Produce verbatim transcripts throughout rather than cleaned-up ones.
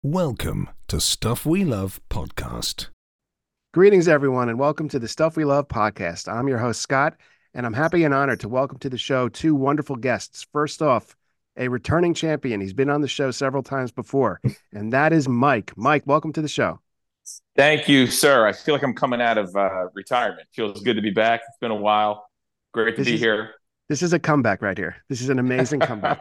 Welcome to Stuff We Love Podcast. Greetings, everyone, and welcome to the Stuff We Love Podcast. I'm your host, Scott, and I'm happy and honored to welcome to the show two wonderful guests. First off, a returning champion. He's been on the show several times before, and that is Mike. Mike, welcome to the show. Thank you, sir. I feel like I'm coming out of uh, retirement. Feels good to be back. It's been a while. Great to This be is- here. This is a comeback right here. This is an amazing comeback.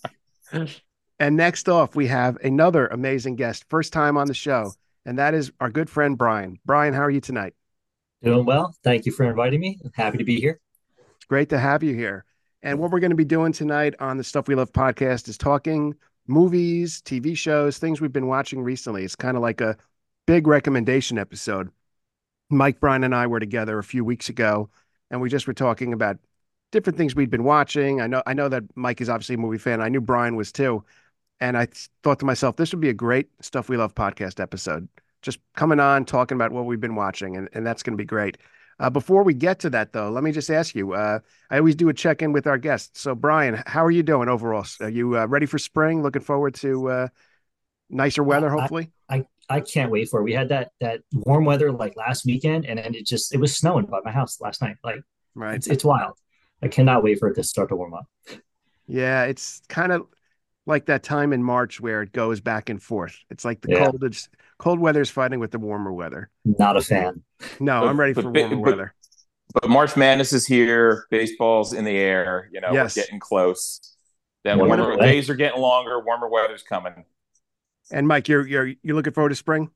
And next off, we have another amazing guest, first time on the show, and that is our good friend, Brian. Brian, how are you tonight? Doing well. Thank you for inviting me. I'm happy to be here. It's great to have you here. And what we're going to be doing tonight on the Stuff We Love podcast is talking movies, T V shows, things we've been watching recently. It's kind of like a big recommendation episode. Mike, Brian, and I were together a few weeks ago, and we just were talking about different things we'd been watching. I know, I know that Mike is obviously a movie fan. I knew Brian was too. And I th- thought to myself, this would be a great Stuff We Love podcast episode. Just coming on, talking about what we've been watching, and, and that's going to be great. Uh, before we get to that, though, let me just ask you, uh, I always do a check-in with our guests. So, Brian, how are you doing overall? Are you uh, ready for spring? Looking forward to uh, nicer weather, hopefully? I, I, I can't wait for it. We had that that warm weather like last weekend, and then it just it was snowing by my house last night. Like, Right. it's, it's wild. I cannot wait for it to start to warm up. Yeah, it's kind of like that time in March where it goes back and forth. It's like the Yeah. cold, it's, cold weather is fighting with the warmer weather. Not a fan. No, But- I'm ready but for ba- warmer but- weather. But March Madness is here. Baseball's in the air. You know, Yes. we're getting close. Then Yeah, warmer we're- days are getting longer. Warmer weather's coming. And Mike, you're you're you're looking forward to spring?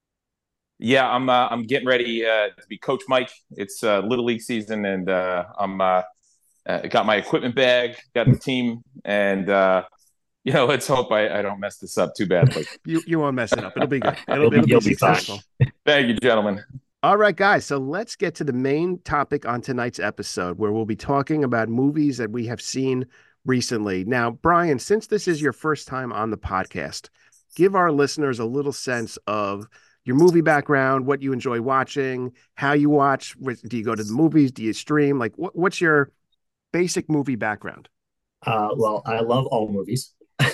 Yeah, I'm. Uh, I'm getting ready uh, to be Coach Mike. It's uh, Little League season, and uh, I'm uh, uh, got my equipment bag, got the team, and uh, you know, let's hope I, I don't mess this up too badly. You you won't mess it up. It'll be good. It'll, You'll be- it'll be you'll be fine. successful. Thank you, gentlemen. All right, guys. So let's get to the main topic on tonight's episode, where we'll be talking about movies that we have seen recently. Now, Brian, since this is your first time on the podcast, give our listeners a little sense of your movie background, what you enjoy watching, how you watch. Wh- Do you go to the movies? Do you stream? Like, what, what's your basic movie background? Uh, well, I love all movies. um,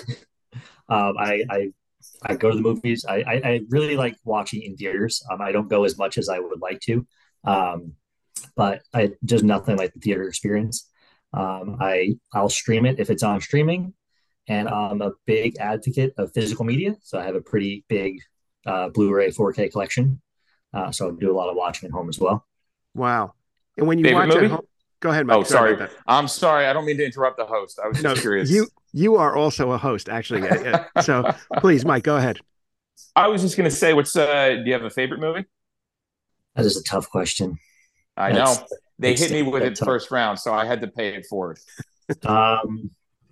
I, I I go to the movies. I, I, I really like watching in theaters. Um, I don't go as much as I would like to, um, but I just nothing like the theater experience. Um, I I'll stream it if it's on streaming, and I'm a big advocate of physical media. So I have a pretty big uh, Blu-ray four K collection. Uh, so I do a lot of watching at home as well. Wow. And when you Favorite watch movie? at home, go ahead, Mike. Oh, sorry. about that. I'm sorry. I don't mean to interrupt the host. I was No, just curious. you you are also a host, actually. Yeah, yeah. So please, Mike, go ahead. I was just gonna say, what's uh? Do you have a favorite movie? That is a tough question. I That's- know they that's hit me with it tough. first round, so I had to pay it forward. Um,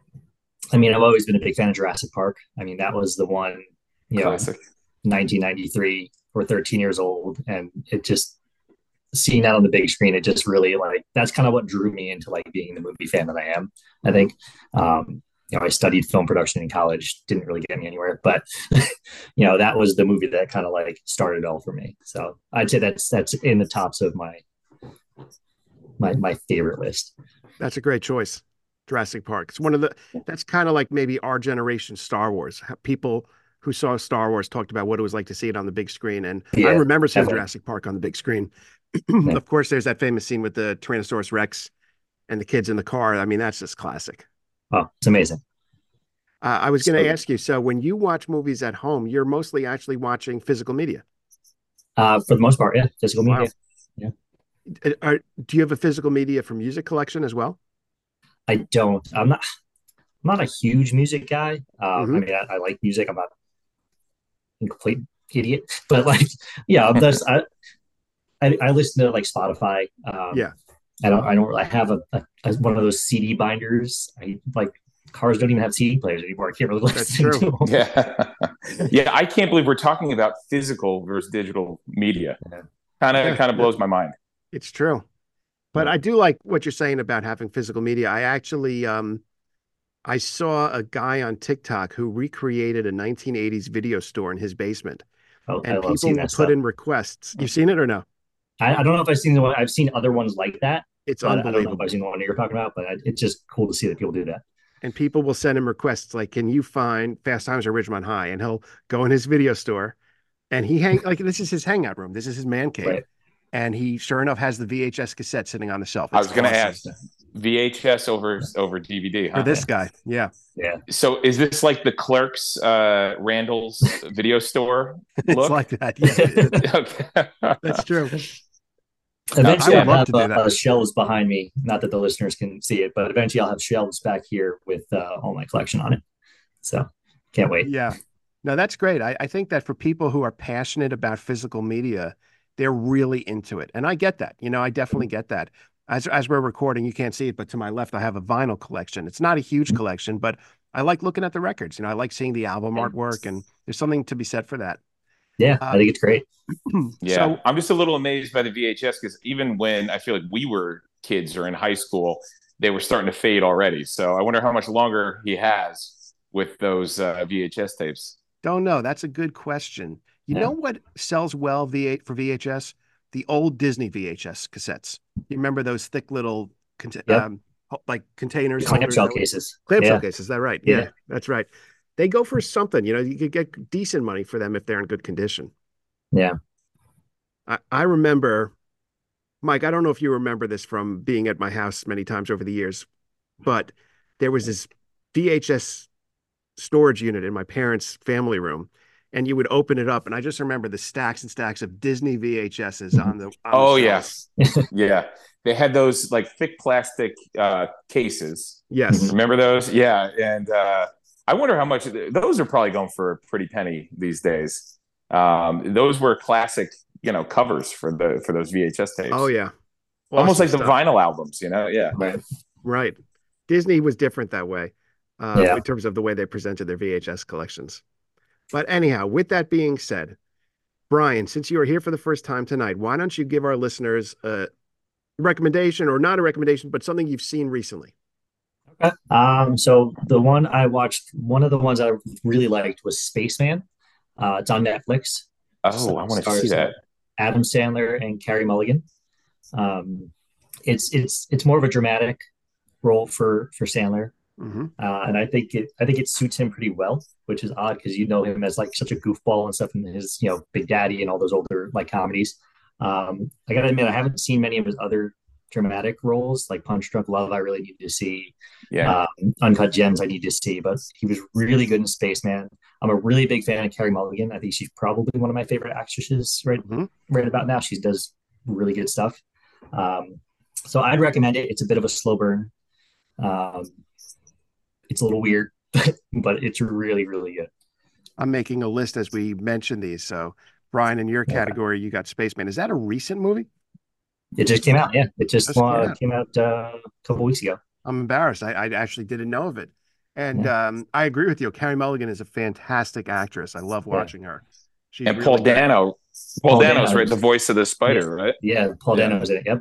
I mean, I've always been a big fan of Jurassic Park. I mean, that was the one, you know, Classic. nineteen ninety-three or thirteen years old, and it just seeing that on the big screen, it just really like that's kind of what drew me into like being the movie fan that I am. I think, um, you know, I studied film production in college, didn't really get me anywhere, but you know, that was the movie that kind of like started it all for me. So I'd say that's that's in the tops of my my my favorite list. That's a great choice. Jurassic Park. It's one of the, that's kind of like maybe our generation Star Wars. How people who saw Star Wars talked about what it was like to see it on the big screen. And Yeah, I remember seeing definitely. Jurassic Park on the big screen. Yeah. Of course, there's that famous scene with the Tyrannosaurus Rex and the kids in the car. I mean, that's just classic. Oh, it's amazing. Uh, I was going to So- ask you, so when you watch movies at home, you're mostly actually watching physical media. Uh, for the most part, yeah, physical Wow. media. Uh, Are, do you have a physical media for music collection as well? I don't. I'm not. I'm not a huge music guy. Um, Mhm. I mean, I, I like music. I'm not a complete idiot, but like, yeah, I'm just, I, I I listen to like Spotify. Um, Yeah. I don't. I don't. I have a, a, a one of those C D binders. I like cars don't even have C D players anymore. I can't really That's listen true. to them. Yeah, yeah. I can't believe we're talking about physical versus digital media. Yeah. Kind of, Yeah. kind of blows my mind. It's true. But I do like what you're saying about having physical media. I actually um I saw a guy on TikTok who recreated a nineteen eighties video store in his basement. Oh, I And love people seeing will that put stuff. in requests. You've seen it or no? I, I don't know if I've seen the one. I've seen other ones like that. It's But I don't know if unbelievable. I've seen the one that you're talking about. But I, it's just cool to see that people do that. and people will send him requests like, "Can you find Fast Times at Ridgemont High?" And he'll go in his video store, and he hang like this is his hangout room. This is his man cave, Right. and he sure enough has the V H S cassette sitting on the shelf. I It's was going to awesome. ask V H S over over D V D, huh? For this guy, yeah. Yeah. So is this like the Clerks, uh, Randall's video store It's look? like that. Yeah, Okay. that's true. Eventually, I I'll would love have to do uh, that. uh, shelves behind me. Not that the listeners can see it, but eventually I'll have shelves back here with uh, all my collection on it. So can't wait. Yeah. No, that's great. I, I think that for people who are passionate about physical media, they're really into it. And I get that. You know, I definitely get that. As as we're recording, you can't see it, but to my left, I have a vinyl collection. It's not a huge collection, but I like looking at the records. You know, I like seeing the album artwork, and there's something to be said for that. Yeah, Uh, I think it's great. Yeah, So, I'm just a little amazed by the V H S because even when I feel like we were kids or in high school, they were starting to fade already. So I wonder how much longer he has with those uh, V H S tapes. don't know. That's a good question. You Yeah. know what sells well V eight for V H S? The old Disney V H S cassettes. You remember those thick little cont- Yep. um, like containers? Clamshell holders? cases. Clamshell Yeah. cases. Is that right? Yeah, Yeah. that's right. They go for something. You know, you could get decent money for them if they're in good condition. Yeah. I, I remember, Mike, I don't know if you remember this from being at my house many times over the years, but there was this V H S storage unit in my parents' family room, and you would open it up, and I just remember the stacks and stacks of Disney V H Ss on the on Oh the yeah, shelves. yeah. They had those like thick plastic uh, cases. Yes. Remember those? Yeah, and uh, I wonder how much those are probably going for a pretty penny these days. Um, those were classic, you know, covers for the for those V H S tapes. Oh yeah. Almost Awesome like the stuff. vinyl albums, you know? Yeah. Right. Right. Disney was different that way, uh, Yeah. in terms of the way they presented their V H S collections. But anyhow, with that being said, Brian, since you are here for the first time tonight, why don't you give our listeners a recommendation, or not a recommendation, but something you've seen recently? Okay. Um, so the one I watched, one of the ones I really liked was Spaceman. Uh, it's on Netflix. Oh, I want to Stars see that. Adam Sandler and Carey Mulligan. Um, it's it's it's more of a dramatic role for for Sandler, Mm-hmm. uh, and I think it I think it suits him pretty well, which is odd because you know him as like such a goofball and stuff in his you know Big Daddy and all those older like comedies. Um, I gotta admit I haven't seen many of his other dramatic roles like Punch Drunk Love. I really need to see. Yeah. Um, Uncut Gems I need to see, but he was really good in Spaceman. I'm a really big fan of Carey Mulligan. I think she's probably one of my favorite actresses right Mhm. right about now. She does really good stuff. Um, so I'd recommend it. It's a bit of a slow burn. Um, it's a little weird, but it's really, really good. I'm making a list as we mention these. So, Brian, in your Yeah. category, you got Spaceman. Is that a recent movie? It just came out. Yeah, it just, Just came uh, out. came out uh, a couple weeks ago. I'm embarrassed. I, I actually didn't know of it. And um, I agree with you. Carey Mulligan is a fantastic actress. I love Yeah. watching her. She's And really Paul good. Dano. Paul, Paul Dano's Dano. right, the voice of the spider, right? Yeah, Paul Yeah. Dano was in it. Yep.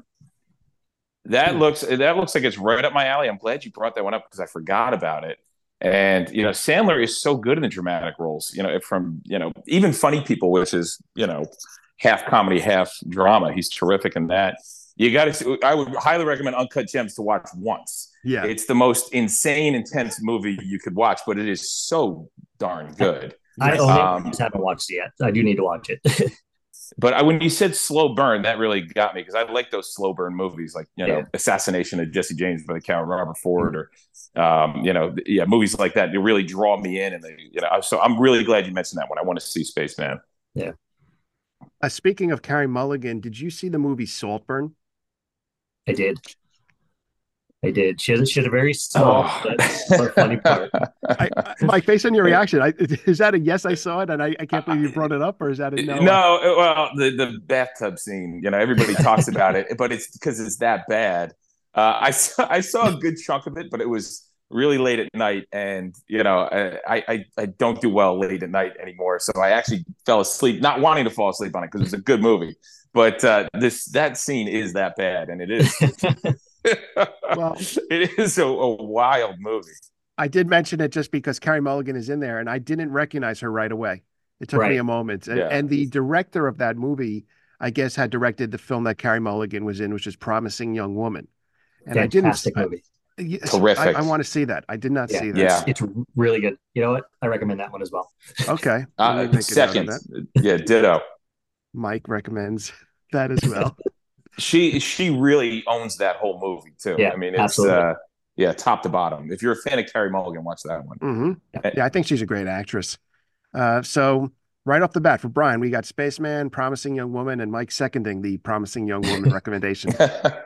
That Hmm. looks that looks like it's right up my alley. I'm glad you brought that one up because I forgot about it. And you know, Sandler is so good in the dramatic roles. You know, from you know even Funny People, which is you know half comedy, half drama. He's terrific in that. You got to. I would highly recommend Uncut Gems to watch once. Yeah. It's the most insane, intense movie you could watch, but it is so darn good. I own it. Um, I just haven't watched it yet. I do need to watch it. But I, when you said slow burn, that really got me because I like those slow burn movies, like you know, Yeah. Assassination of Jesse James by the Count Robert Ford, or um, you know, yeah, movies like that. They really draw me in, and they, you know, so I'm really glad you mentioned that one. I want to see Spaceman. Uh, speaking of Carey Mulligan, did you see the movie Saltburn? I did. I did. She has, she had a very small Oh. but, but funny part. I, I, Mike, based on your reaction, I, is that a yes? I saw it, and I, I can't believe you brought it up, or is that a no? No, well, the the bathtub scene, you know, everybody talks about it, but it's because it's that bad. Uh, I saw I saw a good chunk of it, but it was really late at night, and you know, I I, I don't do well late at night anymore. So I actually fell asleep, not wanting to fall asleep on it because it was a good movie. But uh, this that scene is that bad, and it is. Well, it is a, a wild movie. I did mention it just because Carey Mulligan is in there, and I didn't recognize her right away. It took me Right. a moment. And, Yeah. and the director of that movie, I guess, had directed the film that Carey Mulligan was in, which is Promising Young Woman. And I didn't, Fantastic I, movie. Yes, I, Terrific. I want to see that. I did not Yeah, see that. Yeah. it's, it's really good. You know what? I recommend that one as well. Okay. Let me Uh, make a note of second, that. yeah, ditto. Mike recommends that as well. She she really owns that whole movie too. Yeah, I mean, it's absolutely. uh, yeah, top to bottom. If you're a fan of Carey Mulligan, watch that one. hmm Eh, Yeah, I think she's a great actress. Uh, so right off the bat for Brian, we got Spaceman, Promising Young Woman, and Mike seconding the Promising Young Woman recommendation.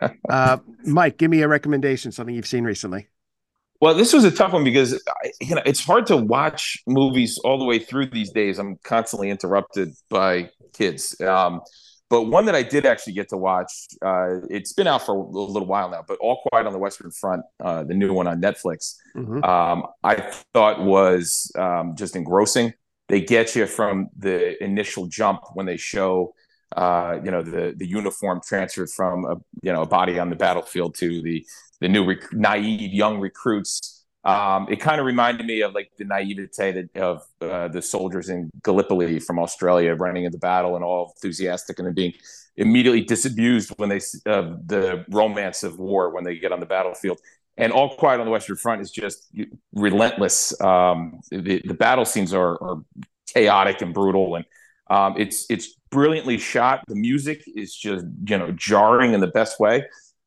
Uh, Mike, give me a recommendation, something you've seen recently. Well, this was a tough one because I, you know it's hard to watch movies all the way through these days. I'm constantly interrupted by kids. Um, but one that I did actually get to watch, uh, it's been out for a little while now. But All Quiet on the Western Front, uh, the new one on Netflix, Mhm. um, I thought was um, just engrossing. They get you from the initial jump when they show, uh, you know, the the uniform transferred from a you know a body on the battlefield to the the new rec- naive young recruits. Um, it kind of reminded me of like the naivete that, of uh, the soldiers in Gallipoli from Australia running into battle and all enthusiastic and then being immediately disabused when they uh, the romance of war when they get on the battlefield. And All Quiet on the Western Front is just relentless. Um, the, the battle scenes are, are chaotic and brutal, and um, it's it's brilliantly shot. The music is just you know jarring in the best way.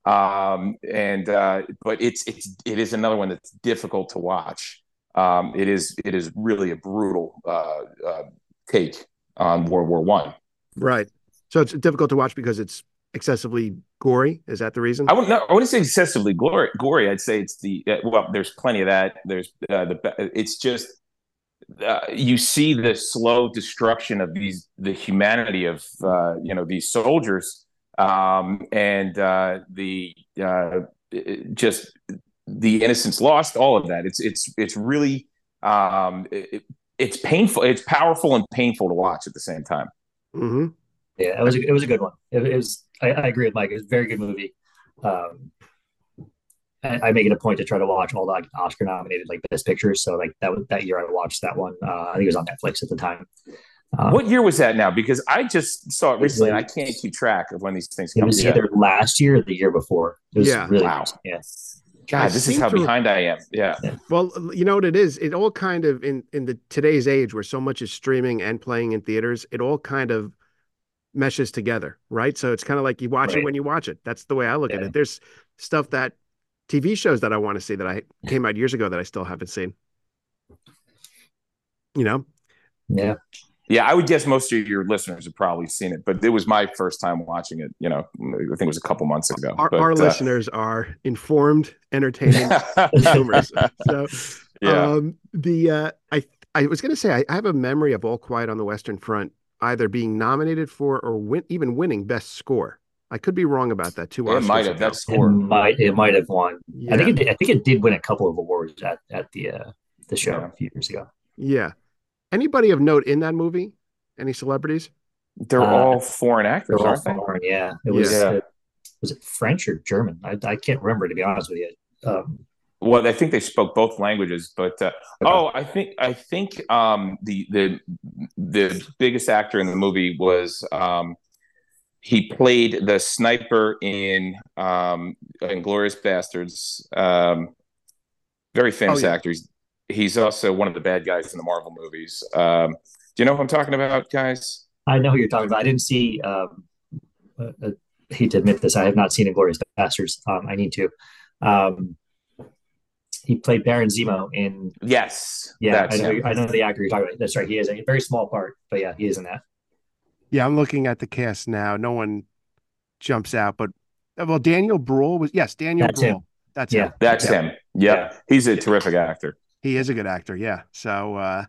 Um, and uh, but it's it's it is another one that's difficult to watch. Um, it is it is really a brutal uh, uh, take on World War One. Right. So it's difficult to watch because it's excessively gory. Is that the reason? I wouldn't know, I wouldn't say excessively gory. Gory. I'd say it's the uh, well. There's plenty of that. There's uh, the. It's just uh, you see the slow destruction of these the humanity of uh, you know these soldiers um, and uh, the uh, just the innocence lost. All of that. It's it's it's really um, it, it's painful. It's powerful and painful to watch at the same time. hmm Yeah, it was a, it was a good one. It, it was. I, I agree with Mike. It was a very good movie. Um, I, I make it a point to try to watch all the like, Oscar nominated like best pictures. So like that that year I watched that one. Uh, I think it was on Netflix at the time. Um, What year was that now? Because I just saw it recently, and I was, can't keep track of when these things it come. was Yeah. either last year or the year before. It was Yeah. really Wow. yeah. God, I this is seem how to- behind I am. Yeah. Well, you know what it is? It all kind of in in the today's age where so much is streaming and playing in theaters, it all kind of meshes together, right? So it's kind of like you watch it Right. when you watch it. That's the way I look at Yeah. it. There's stuff that T V shows that I want to see that I came out years ago that I still haven't seen. You know? Yeah. Yeah, I would guess most of your listeners have probably seen it, but it was my first time watching it. You know, I think it was a couple months ago. Our, but, our uh, listeners are informed, entertaining consumers. So yeah. um the uh I I was gonna say I, I have a memory of All Quiet on the Western Front either being nominated for or win, even winning best score. I could be wrong about that too. It might have that It score. might it might have won. Yeah. I think it did, I think it did win a couple of awards at at the uh, the show Yeah. a few years ago. Yeah. Anybody of note in that movie? Any celebrities? They're Uh, all foreign actors, They're all aren't they? foreign. Yeah. It was Yeah. uh, was it French or German? I, I can't remember to be honest with you. Um, Well, I think they spoke both languages, but uh, oh, I think I think um, the the the biggest actor in the movie was um, he played the sniper in um, Inglourious Bastards. Um, very famous Oh, yeah. actor. He's, he's also one of the bad guys in the Marvel movies. Um, do you know who I'm talking about, guys? I know who you're talking about. I didn't see. Um, uh, uh, I hate to admit this. I have not seen Inglourious Bastards. Um, I need to. Um, he played Baron Zemo in. Yes, Yeah, I that's know. him. I know the actor you're talking about. That's right. He is a very small part, but yeah, he is in that. Yeah, I'm looking at the cast now. No one jumps out, but well, Daniel Bruhl was yes, Daniel That's Bruhl. him. That's Yeah. him. That's Yeah. him. Yep. Yeah. He's a terrific actor. He is a good actor. Yeah. So uh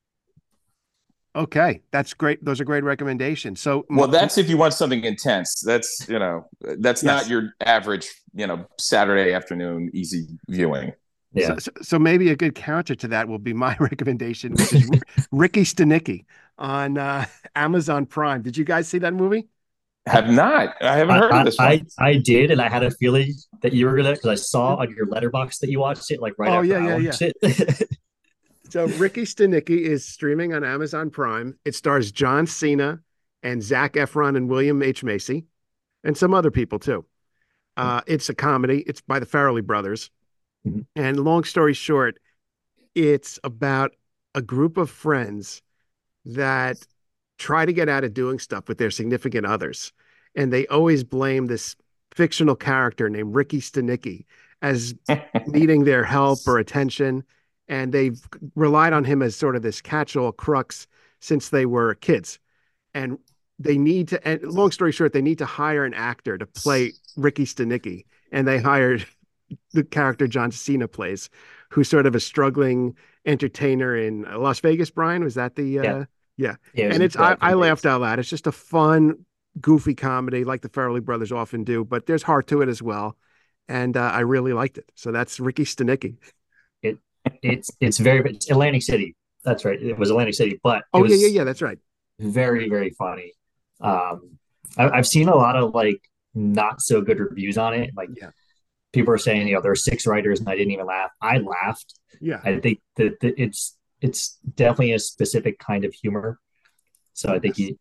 okay, that's great. Those are great recommendations. So Well, that's if you want something intense. That's, you know, that's Yes. not your average, you know, Saturday afternoon easy viewing. Yeah. So, so, so maybe a good counter to that will be my recommendation, which is Ricky Stenicki on uh, Amazon Prime. Did you guys see that movie? Have not. I haven't heard I, of this one. I, I did, and I had a feeling that you were gonna because I saw on your letterbox that you watched it like right Oh, after yeah, I yeah, watched it. So Ricky Stenicki is streaming on Amazon Prime. It stars John Cena and Zac Efron and William H. Macy and some other people too. Uh, it's a comedy. It's by the Farrelly brothers. Mhm. And long story short, it's about a group of friends that try to get out of doing stuff with their significant others. And they always blame this fictional character named Ricky Stenicki as needing their help or attention. And they've relied on him as sort of this catch-all crux since they were kids. And they need to, and long story short, they need to hire an actor to play Ricky Stenicki. And they hired the character John Cena plays, who's sort of a struggling entertainer in Las Vegas. Brian, was that the Yeah. uh yeah. Yeah, it was And it's I, in I Vegas. laughed out loud. It's just a fun, goofy comedy like the Farrelly brothers often do, but there's heart to it as well. And uh, I really liked it. So that's Ricky Stenicki. It it's it's very it's Atlantic City. That's right. It was Atlantic City, but it Oh yeah, was yeah, yeah. That's right. very, very funny. Um, I, I've seen a lot of like not so good reviews on it. Like Yeah. people are saying, you know, there are six writers and I didn't even laugh. I laughed. Yeah. I think that, that it's it's definitely a specific kind of humor. So I think you,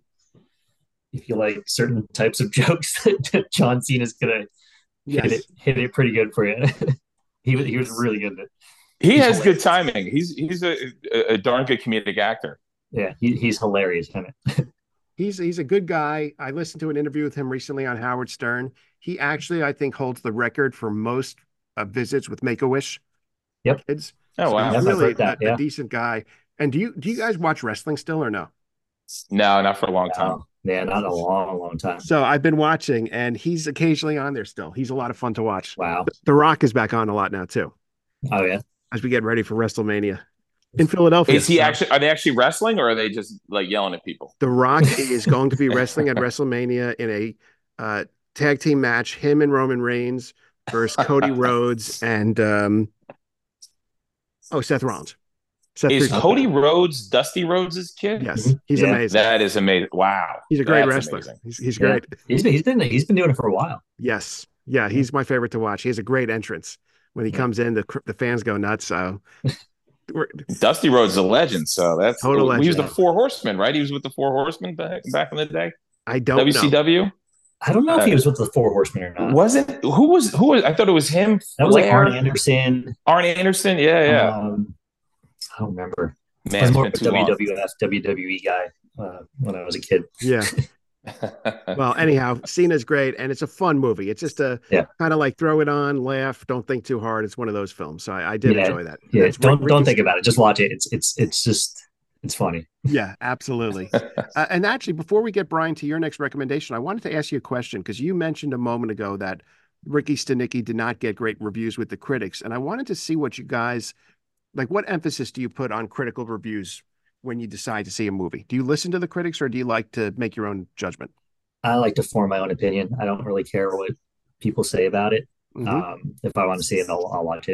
if you like certain types of jokes, that John Cena is gonna hit Yes. it hit it pretty good for you. he was he was really good at it. He He's has good hilarious. timing. He's he's a, a, a darn good comedic actor. Yeah, he, he's hilarious in it. He's he's a good guy. I listened to an interview with him recently on Howard Stern. He actually, I think, holds the record for most uh, visits with Make-A-Wish Yep. kids. Oh So wow! he's Yep, I've really heard that, a, a yeah. decent guy. And do you do you guys watch wrestling still or no? No, not for a long time. Um, yeah, not in a long, long time. So I've been watching, and he's occasionally on there still. He's a lot of fun to watch. Wow. The Rock is back on a lot now too, Oh yeah. as we get ready for WrestleMania in Philadelphia. Is he So actually? Are they actually wrestling, or are they just like yelling at people? The Rock is going to be wrestling at WrestleMania in a uh, tag team match. Him and Roman Reigns versus Cody Rhodes and um, oh Seth Rollins. Seth Is Freakin- Cody Rhodes Dusty Rhodes' kid? Yes, he's Yeah. amazing. That is amazing. Wow. He's a great That's wrestler. amazing. He's, he's Yeah. great. He's been he's been he's been doing it for a while. Yes. Yeah, he's my favorite to watch. He has a great entrance. When he Yeah. comes in, the cr- the fans go nuts. So we're- Dusty Rhodes is a legend, so that's Total He was the legend. Four Horsemen, right? He was with the Four Horsemen back back in the day. I don't W know. C W. I don't know if he Uh, was with the Four Horsemen or not. Wasn't who was who was? I thought it was him. That was like Flair, Arn Anderson. Arn Anderson. Yeah, yeah. Um, I don't remember. I Man, was it's more been of a too long. W W F, W W E guy uh, when I was a kid. Yeah. Well, anyhow, Cena's great, and it's a fun movie. It's just a Yeah. kind of like throw it on, laugh, don't think too hard. It's one of those films. So I, I did Yeah. enjoy that. Yeah, It's don't Rick- don't Ricky- think about it. Just watch it. It's it's it's just it's funny. Yeah, absolutely. uh, and actually, before we get Brian to your next recommendation, I wanted to ask you a question because you mentioned a moment ago that Ricky Stenicki did not get great reviews with the critics, and I wanted to see what you guys like. What emphasis do you put on critical reviews when you decide to see a movie? Do you listen to the critics, or do you like to make your own judgment? I like to form my own opinion. I don't really care what people say about it. Mhm. Um, if I want to see it, I'll, I'll watch it.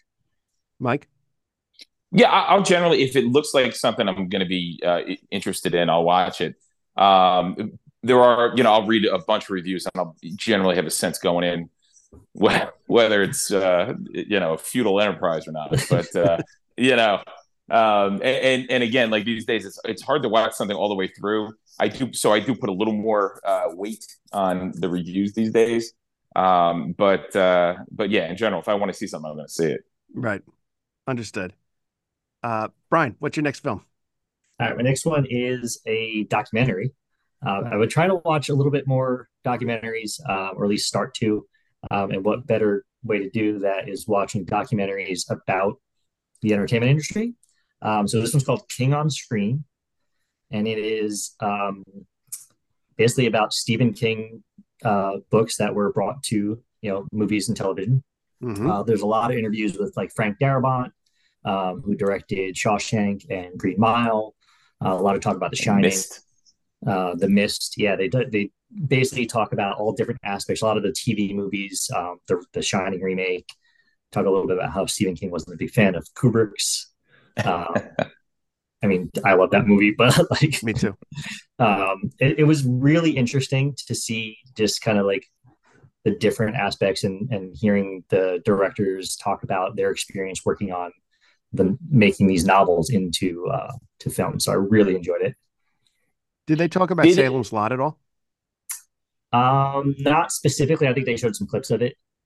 Mike? Yeah, I- I'll generally, if it looks like something I'm going to be uh, i- interested in, I'll watch it. Um, there are, you know, I'll read a bunch of reviews and I'll generally have a sense going in wh- whether it's, uh, you know, a feudal enterprise or not. But, uh, you know, um, and, and again, like these days, it's, it's hard to watch something all the way through. I do, so I do put a little more uh, weight on the reviews these days. Um, but, uh, but yeah, in general, if I want to see something, I'm going to see it. Right. Understood. Uh, Brian, what's your next film? All right, my next one is a documentary. Uh, I would try to watch a little bit more documentaries, uh, or at least start to. Um, and what better way to do that is watching documentaries about the entertainment industry. Um, so this one's called King on Screen, and it is um, basically about Stephen King uh, books that were brought to you know movies and television. Mhm. Uh, there's a lot of interviews with like Frank Darabont, um, who directed Shawshank and Green Mile. Uh, a lot of talk about The Shining, Missed. uh, The Mist. Yeah, they do- they basically talk about all different aspects. A lot of the T V movies, um, the The Shining remake. Talk a little bit about how Stephen King wasn't a big fan of Kubrick's. Um, I mean, I love that movie, but like, Me too. um, it, it was really interesting to see just kind of like the different aspects and and hearing the directors talk about their experience working on the making these novels into uh, to film. So I really enjoyed it. Did they talk about Did it- Salem's Lot at all? Um, not specifically. I think they showed some clips of it.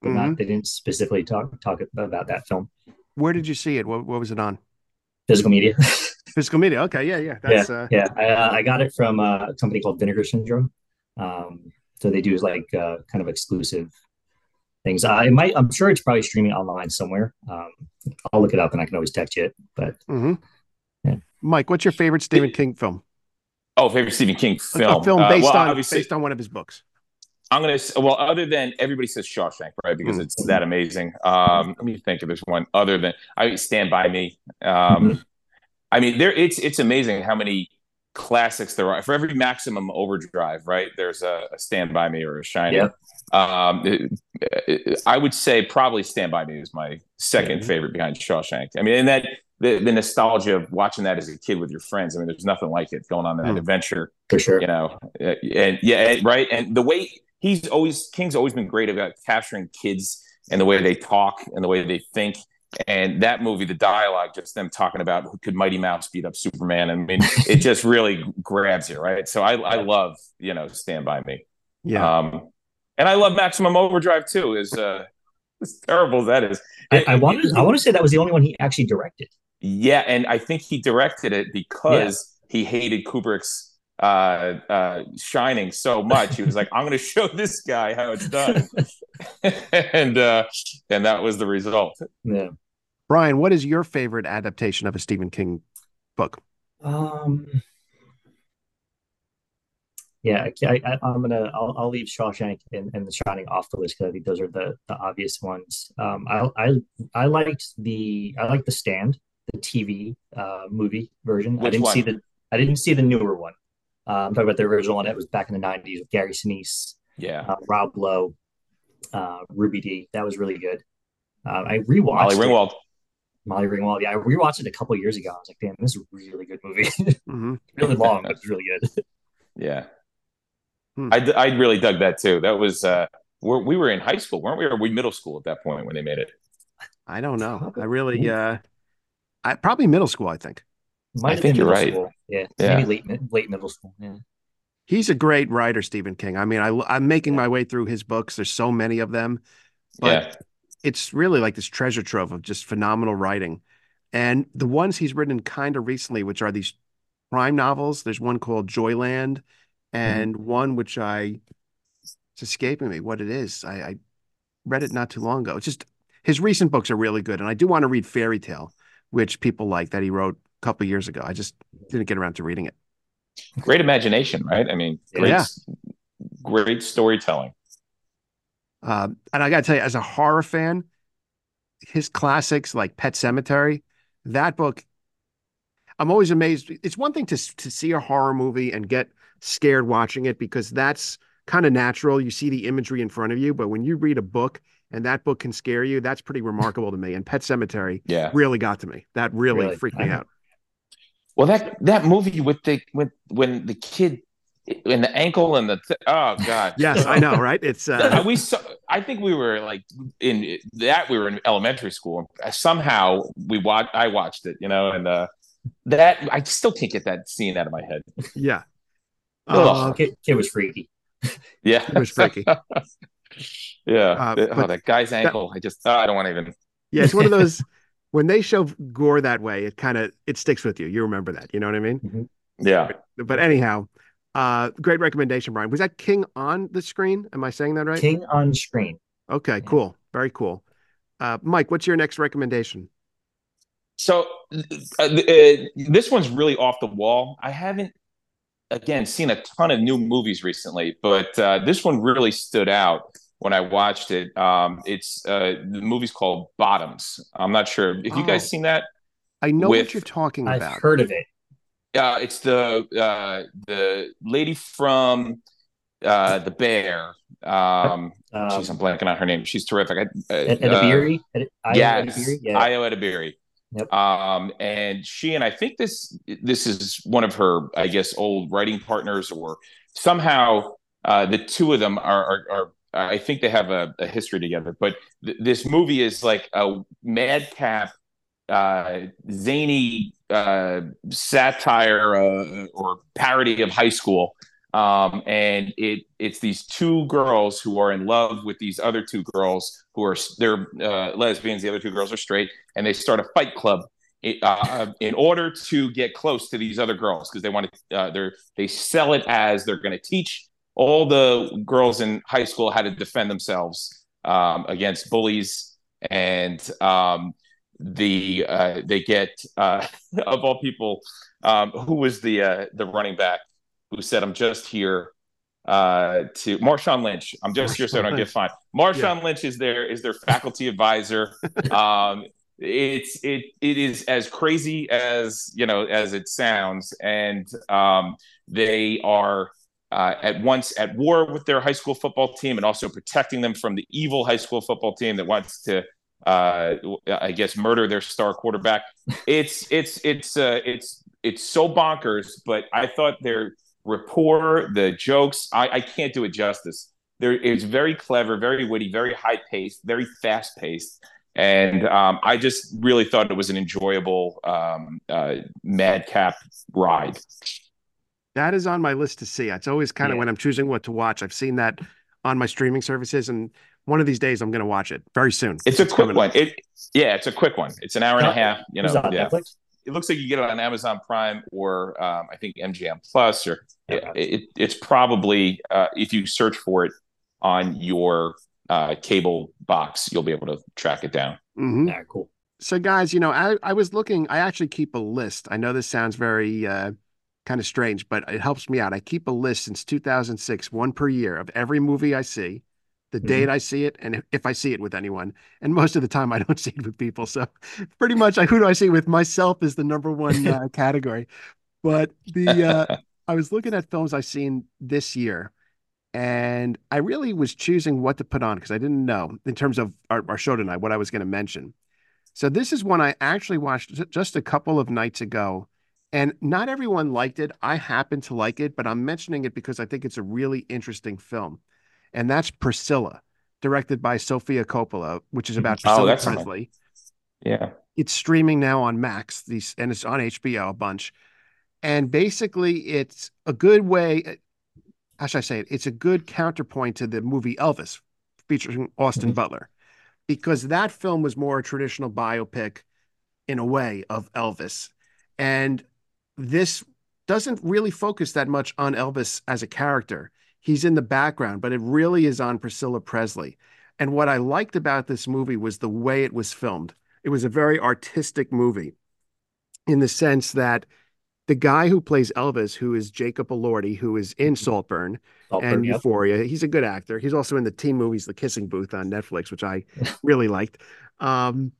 but Mhm. not they didn't specifically talk talk about that film. Where did you see it? What, what was it on? Physical Media. Physical Media. Okay, yeah, yeah. Yeah, That's uh, yeah. I, uh, I got it from uh, a company called Vinegar Syndrome. Um, so they do like uh, kind of exclusive things. Uh, it might. I'm sure it's probably streaming online somewhere. Um, I'll look it up and I can always text you it. But mhm. yeah. Mike, what's your favorite Stephen King film? Oh, favorite Stephen King A, film. a film Uh, based well, on obviously, based on one of his books. I'm gonna s- well, other than everybody says Shawshank, right? Because Mm. it's that amazing. Um, let me think if there's one other than I Stand By Me. Mhm. Um, I mean, there it's it's amazing how many classics there are. For every Maximum Overdrive, right? There's a, a Stand By Me or a Shining. Yeah. Um, it- it- I would say probably Stand By Me is my second Yeah. favorite behind Shawshank. I mean, and that the, the nostalgia of watching that as a kid with your friends. I mean, there's nothing like it going on that Mm. adventure, For sure. you know. Uh, And yeah, right. And the way he's always King's always been great about capturing kids and the way they talk and the way they think. And that movie, the dialogue, just them talking about could Mighty Mouse beat up Superman. I mean, it just really grabs you, right? So I, I love, you know, Stand By Me. Yeah. Um, and I love Maximum Overdrive too. Is uh, as terrible as that is. I, I want to I want to say that was the only one he actually directed. Yeah, and I think he directed it because he hated Kubrick's uh, uh, Shining so much. He was like, "I'm going to show this guy how it's done," and uh, and that was the result. Yeah. Brian, what is your favorite adaptation of a Stephen King book? Um. Yeah, I, I, I'm gonna. I'll, I'll leave Shawshank and, and The Shining off the list because I think those are the, the obvious ones. Um, I I I liked the I liked The Stand, the T V uh, movie version. I Which didn't one? see the I didn't see the newer one. Uh, I'm talking about the original one that was back in the nineties with Gary Sinise, Yeah, uh, Rob Lowe, uh, Ruby Dee. That was really good. Uh, I rewatched Molly it. Ringwald. Molly Ringwald. Yeah, I rewatched it a couple years ago. I was like, damn, this is a really good movie. Mhm. Really long, but it's really good. Yeah, Hmm. I, I really dug that too. That was uh, we're, we were in high school, weren't we? Or were we middle school at that point when they made it? I don't know. I really, uh, I probably middle school. I think Might I have think been you're middle right. school. Yeah, Yeah. maybe late mid- late middle school. Yeah. he's a great writer, Stephen King. I mean, I, I'm making Yeah. my way through his books. There's so many of them, but Yeah, it's really like this treasure trove of just phenomenal writing. And the ones he's written kind of recently, which are these crime novels. There's one called Joyland, and one which I it's escaping me what it is. I, I read it not too long ago. It's just his recent books are really good, and I do want to read Fairy Tale, which people like that he wrote a couple years ago. I just didn't get around to reading it. great imagination, right? I mean, great, Yeah. great storytelling. Uh, and I got to tell you, as a horror fan, his classics like Pet Cemetery, that book, I'm always amazed. It's one thing to to see a horror movie and get scared watching it because that's kind of natural. You see the imagery in front of you, but when you read a book and that book can scare you, that's pretty remarkable to me. And Pet Cemetery Yeah. really got to me. That really, Really? freaked me Uh-huh. out. Well, that that movie with the when when the kid and the ankle and the th- oh god. Yes, I know, right? It's uh, we saw. I think we were like in that we were in elementary school. Somehow we watched. I watched it, you know, and uh, that I still can't get that scene out of my head. yeah. Ugh. Uh, Kid, kid was freaky. Yeah, it was freaky. yeah. Uh, oh, but that guy's ankle. I just. Oh, I don't want to even. Yeah, it's one of those when they show gore that way, it kind of it sticks with you. You remember that. You know what I mean? Yeah. But anyhow, uh, great recommendation, Brian. Was that King on the screen? Am I saying that right? King on screen. Okay, cool. Very cool. Uh, Mike, what's your next recommendation? So uh, uh, this one's really off the wall. I haven't, again, seen a ton of new movies recently, but uh, this one really stood out when I watched it. Um, it's uh, the movie's called Bottoms. I'm not sure if you guys Oh. seen that. I know With- what you're talking I've about. heard of it. Uh, it's the uh, the lady from uh, The Bear. Um, Um, Jeez, I'm blanking on her name. She's terrific. I, uh, Ed- Edibiri? Ed- Io Yes, Edibiri? Yeah. Io Edibiri. Yep. Um, and she and I think this this is one of her, I guess, old writing partners, or somehow uh, the two of them are, are, are I think they have a, a history together. But th- this movie is like a madcap, uh, zany uh, satire uh, or parody of high school. Um, and it it's these two girls who are in love with these other two girls who are they're uh, lesbians. The other two girls are straight, and they start a fight club uh, in order to get close to these other girls because they want to. Uh, they're they sell it as they're going to teach all the girls in high school how to defend themselves um, against bullies, and um, the uh, they get uh, of all people, um, who was the uh, the running back who said, "I'm just here uh, to Marshawn Lynch. I'm just Marshawn here so I don't get fined." Marshawn yeah. Lynch is their is their faculty advisor. Um, it's it it is as crazy as you know as it sounds, and um, they are uh, at once at war with their high school football team and also protecting them from the evil high school football team that wants to, uh, I guess, murder their star quarterback. It's it's it's uh, it's it's so bonkers, but I thought their rapport, the jokes, I, I can't do it justice. There, it's very clever, very witty, very high paced, very fast paced, and um, I just really thought it was an enjoyable um, uh, madcap ride. That is on my list to see. It's always kind of yeah. when I'm choosing what to watch. I've seen that on my streaming services, and one of these days I'm going to watch it very soon. It's a it's quick one. It, yeah, it's a quick one. It's an hour and a half. You know, yeah. Netflix? It looks like you get it on Amazon Prime or um, I think M G M Plus, or it, it, it's probably uh, if you search for it on your uh, cable box, you'll be able to track it down. Mm-hmm. Yeah, cool. So, guys, you know, I, I was looking. I actually keep a list. I know this sounds very uh, kind of strange, but it helps me out. I keep a list since two thousand six, one per year, of every movie I see, the mm-hmm. date I see it, and if, if I see it with anyone. And most of the time I don't see it with people. So pretty much I, who do I see with? Myself is the number one uh, category. But the uh, I was looking at films I've seen this year, and I really was choosing what to put on because I didn't know in terms of our, our show tonight, what I was going to mention. So this is one I actually watched just a couple of nights ago, and not everyone liked it. I happen to like it, but I'm mentioning it because I think it's a really interesting film. And that's Priscilla, directed by Sofia Coppola, which is about Priscilla oh, that's Presley. Nice. Yeah. It's streaming now on Max, these, and it's on H B O a bunch. And basically, it's a good way, how should I say it? It's a good counterpoint to the movie Elvis, featuring Austin mm-hmm. Butler, because that film was more a traditional biopic, in a way, of Elvis. And this doesn't really focus that much on Elvis as a character. He's in the background, but it really is on Priscilla Presley. And what I liked about this movie was the way it was filmed. It was a very artistic movie in the sense that the guy who plays Elvis, who is Jacob Elordi, who is in Saltburn, Saltburn and yep. Euphoria, he's a good actor. He's also in the teen movies The Kissing Booth on Netflix, which I really liked. Um,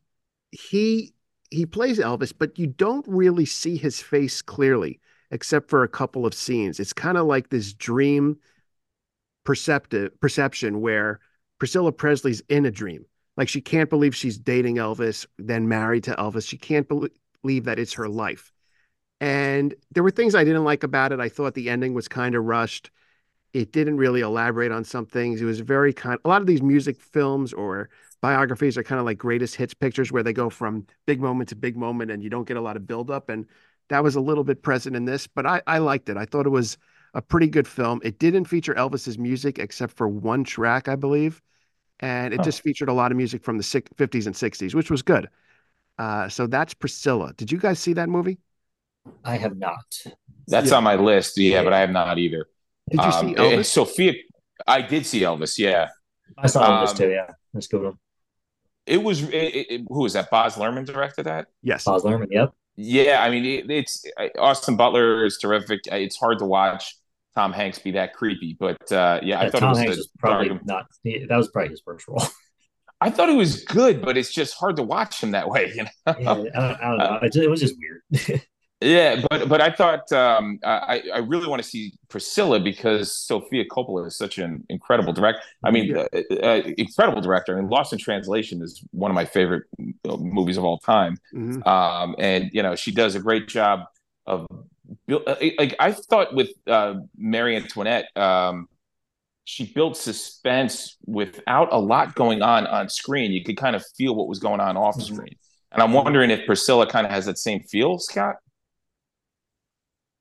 he he plays Elvis, but you don't really see his face clearly, except for a couple of scenes. It's kind of like this dream perceptive perception where Priscilla Presley's in a dream. Like she can't believe she's dating Elvis, then married to Elvis. She can't be- believe that it's her life. And there were things I didn't like about it. I thought the ending was kind of rushed. It didn't really elaborate on some things. It was very kind a lot of these music films or biographies are kind of like greatest hits pictures where they go from big moment to big moment and you don't get a lot of buildup. And that was a little bit present in this, but I, I liked it. I thought it was a pretty good film. It didn't feature Elvis's music except for one track, I believe. And it oh. just featured a lot of music from the fifties and sixties, which was good. Uh, so that's Priscilla. Did you guys see that movie? I have not. That's yeah. on my list. Yeah, yeah, but I have not either. Did you um, see Elvis? And Sophia, I did see Elvis. Yeah. I saw Elvis um, too. Yeah. That's good. It was, it, it, who was that? Boz Lerman directed that? Yes. Boz Lerman. Yep. Yeah. I mean, it, it's Austin Butler is terrific. It's hard to watch Tom Hanks be that creepy, but uh, yeah, I yeah, thought Tom it was, Hanks the, was probably not. That was probably his first role. I thought it was good, but it's just hard to watch him that way. You know? yeah, I, don't, I don't know. It, it was just weird. Yeah, but but I thought um, I I really want to see Priscilla because Sofia Coppola is such an incredible director. I mean, yeah. uh, uh, incredible director. And Lost in Translation is one of my favorite movies of all time. Mm-hmm. Um, and you know, she does a great job of like I thought with uh, Marie Antoinette. Um, she built suspense without a lot going on on screen. You could kind of feel what was going on off mm-hmm. screen. And I'm wondering if Priscilla kind of has that same feel, Scott.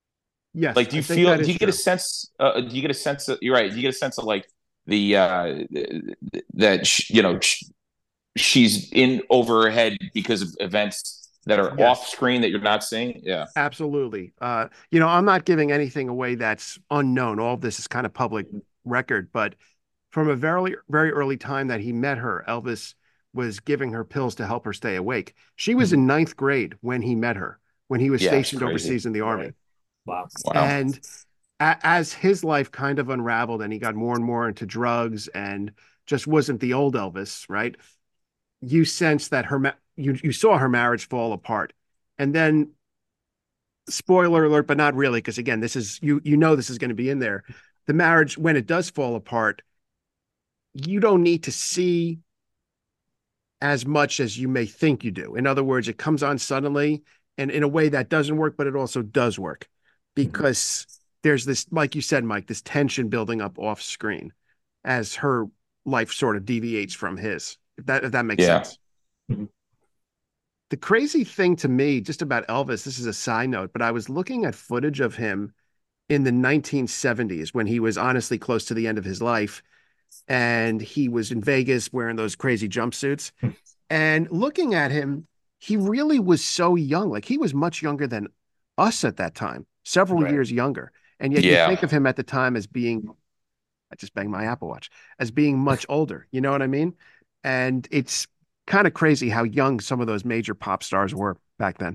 Yes, Like, do I you think feel? that Do is you get a true. sense? Uh, do you get a sense? Of, you're right. Do you get a sense of like the uh, that sh- you know sh- she's in over her head because of events that are off Yes, screen that you're not seeing? Yeah. absolutely. Uh, you know, I'm not giving anything away that's unknown. All of this is kind of public record, but from a very, very early time that he met her, Elvis was giving her pills to help her stay awake. She was Mhm. in ninth grade when he met her, when he was Yeah, it's stationed crazy. overseas in the Right. army. Wow. Wow. And a- as his life kind of unraveled and he got more and more into drugs and just wasn't the old Elvis, right? You sense that her ma- you you saw her marriage fall apart. And then spoiler alert, but not really, because again, this is you you know this is going to be in there. The marriage, when it does fall apart, you don't need to see as much as you may think you do. In other words, it comes on suddenly and in a way that doesn't work, but it also does work Mhm. because there's this, like you said, Mike, this tension building up off screen as her life sort of deviates from his. If that if that makes Yeah. sense. Mhm. The crazy thing to me, just about Elvis, this is a side note, but I was looking at footage of him in the nineteen seventies when he was honestly close to the end of his life. And he was in Vegas wearing those crazy jumpsuits. And looking at him, he really was so young. Like he was much younger than us at that time, several Right. years younger. And yet you think Yeah. of him at the time as being, I just banged my Apple Watch, as being much older. You know what I mean? And it's kind of crazy how young some of those major pop stars were back then.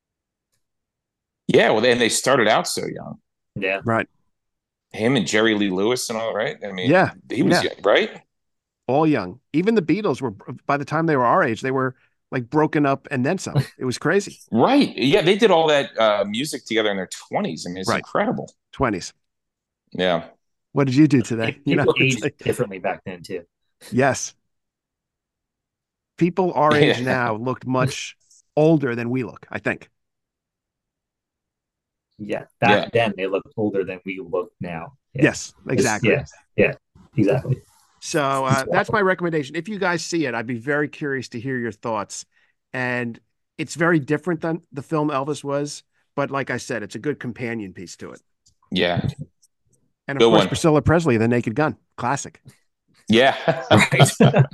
Yeah. Well, and they started out so young. Yeah. Right. Him and Jerry Lee Lewis and all, right? I mean, Yeah. he was Yeah. young, right? All young. Even the Beatles were, by the time they were our age, they were like broken up and then some. It was crazy. Right. Yeah, they did all that uh, music together in their twenties. I mean, it's Right. incredible. twenties. Yeah. What did you do today? You know, People it's aged like, differently back then too. yes. People our age Yeah. now looked much older than we look, I think. Yeah. Yeah. Back then they looked older than we look now. Yeah. Yes, It's- exactly. Yeah. Yeah. Exactly. So It's uh, that's my recommendation. If you guys see it, I'd be very curious to hear your thoughts. And it's very different than the film Elvis was, but like I said, it's a good companion piece to it. Yeah. And of Good course, one. Priscilla Presley, The Naked Gun, classic. Yeah. Right.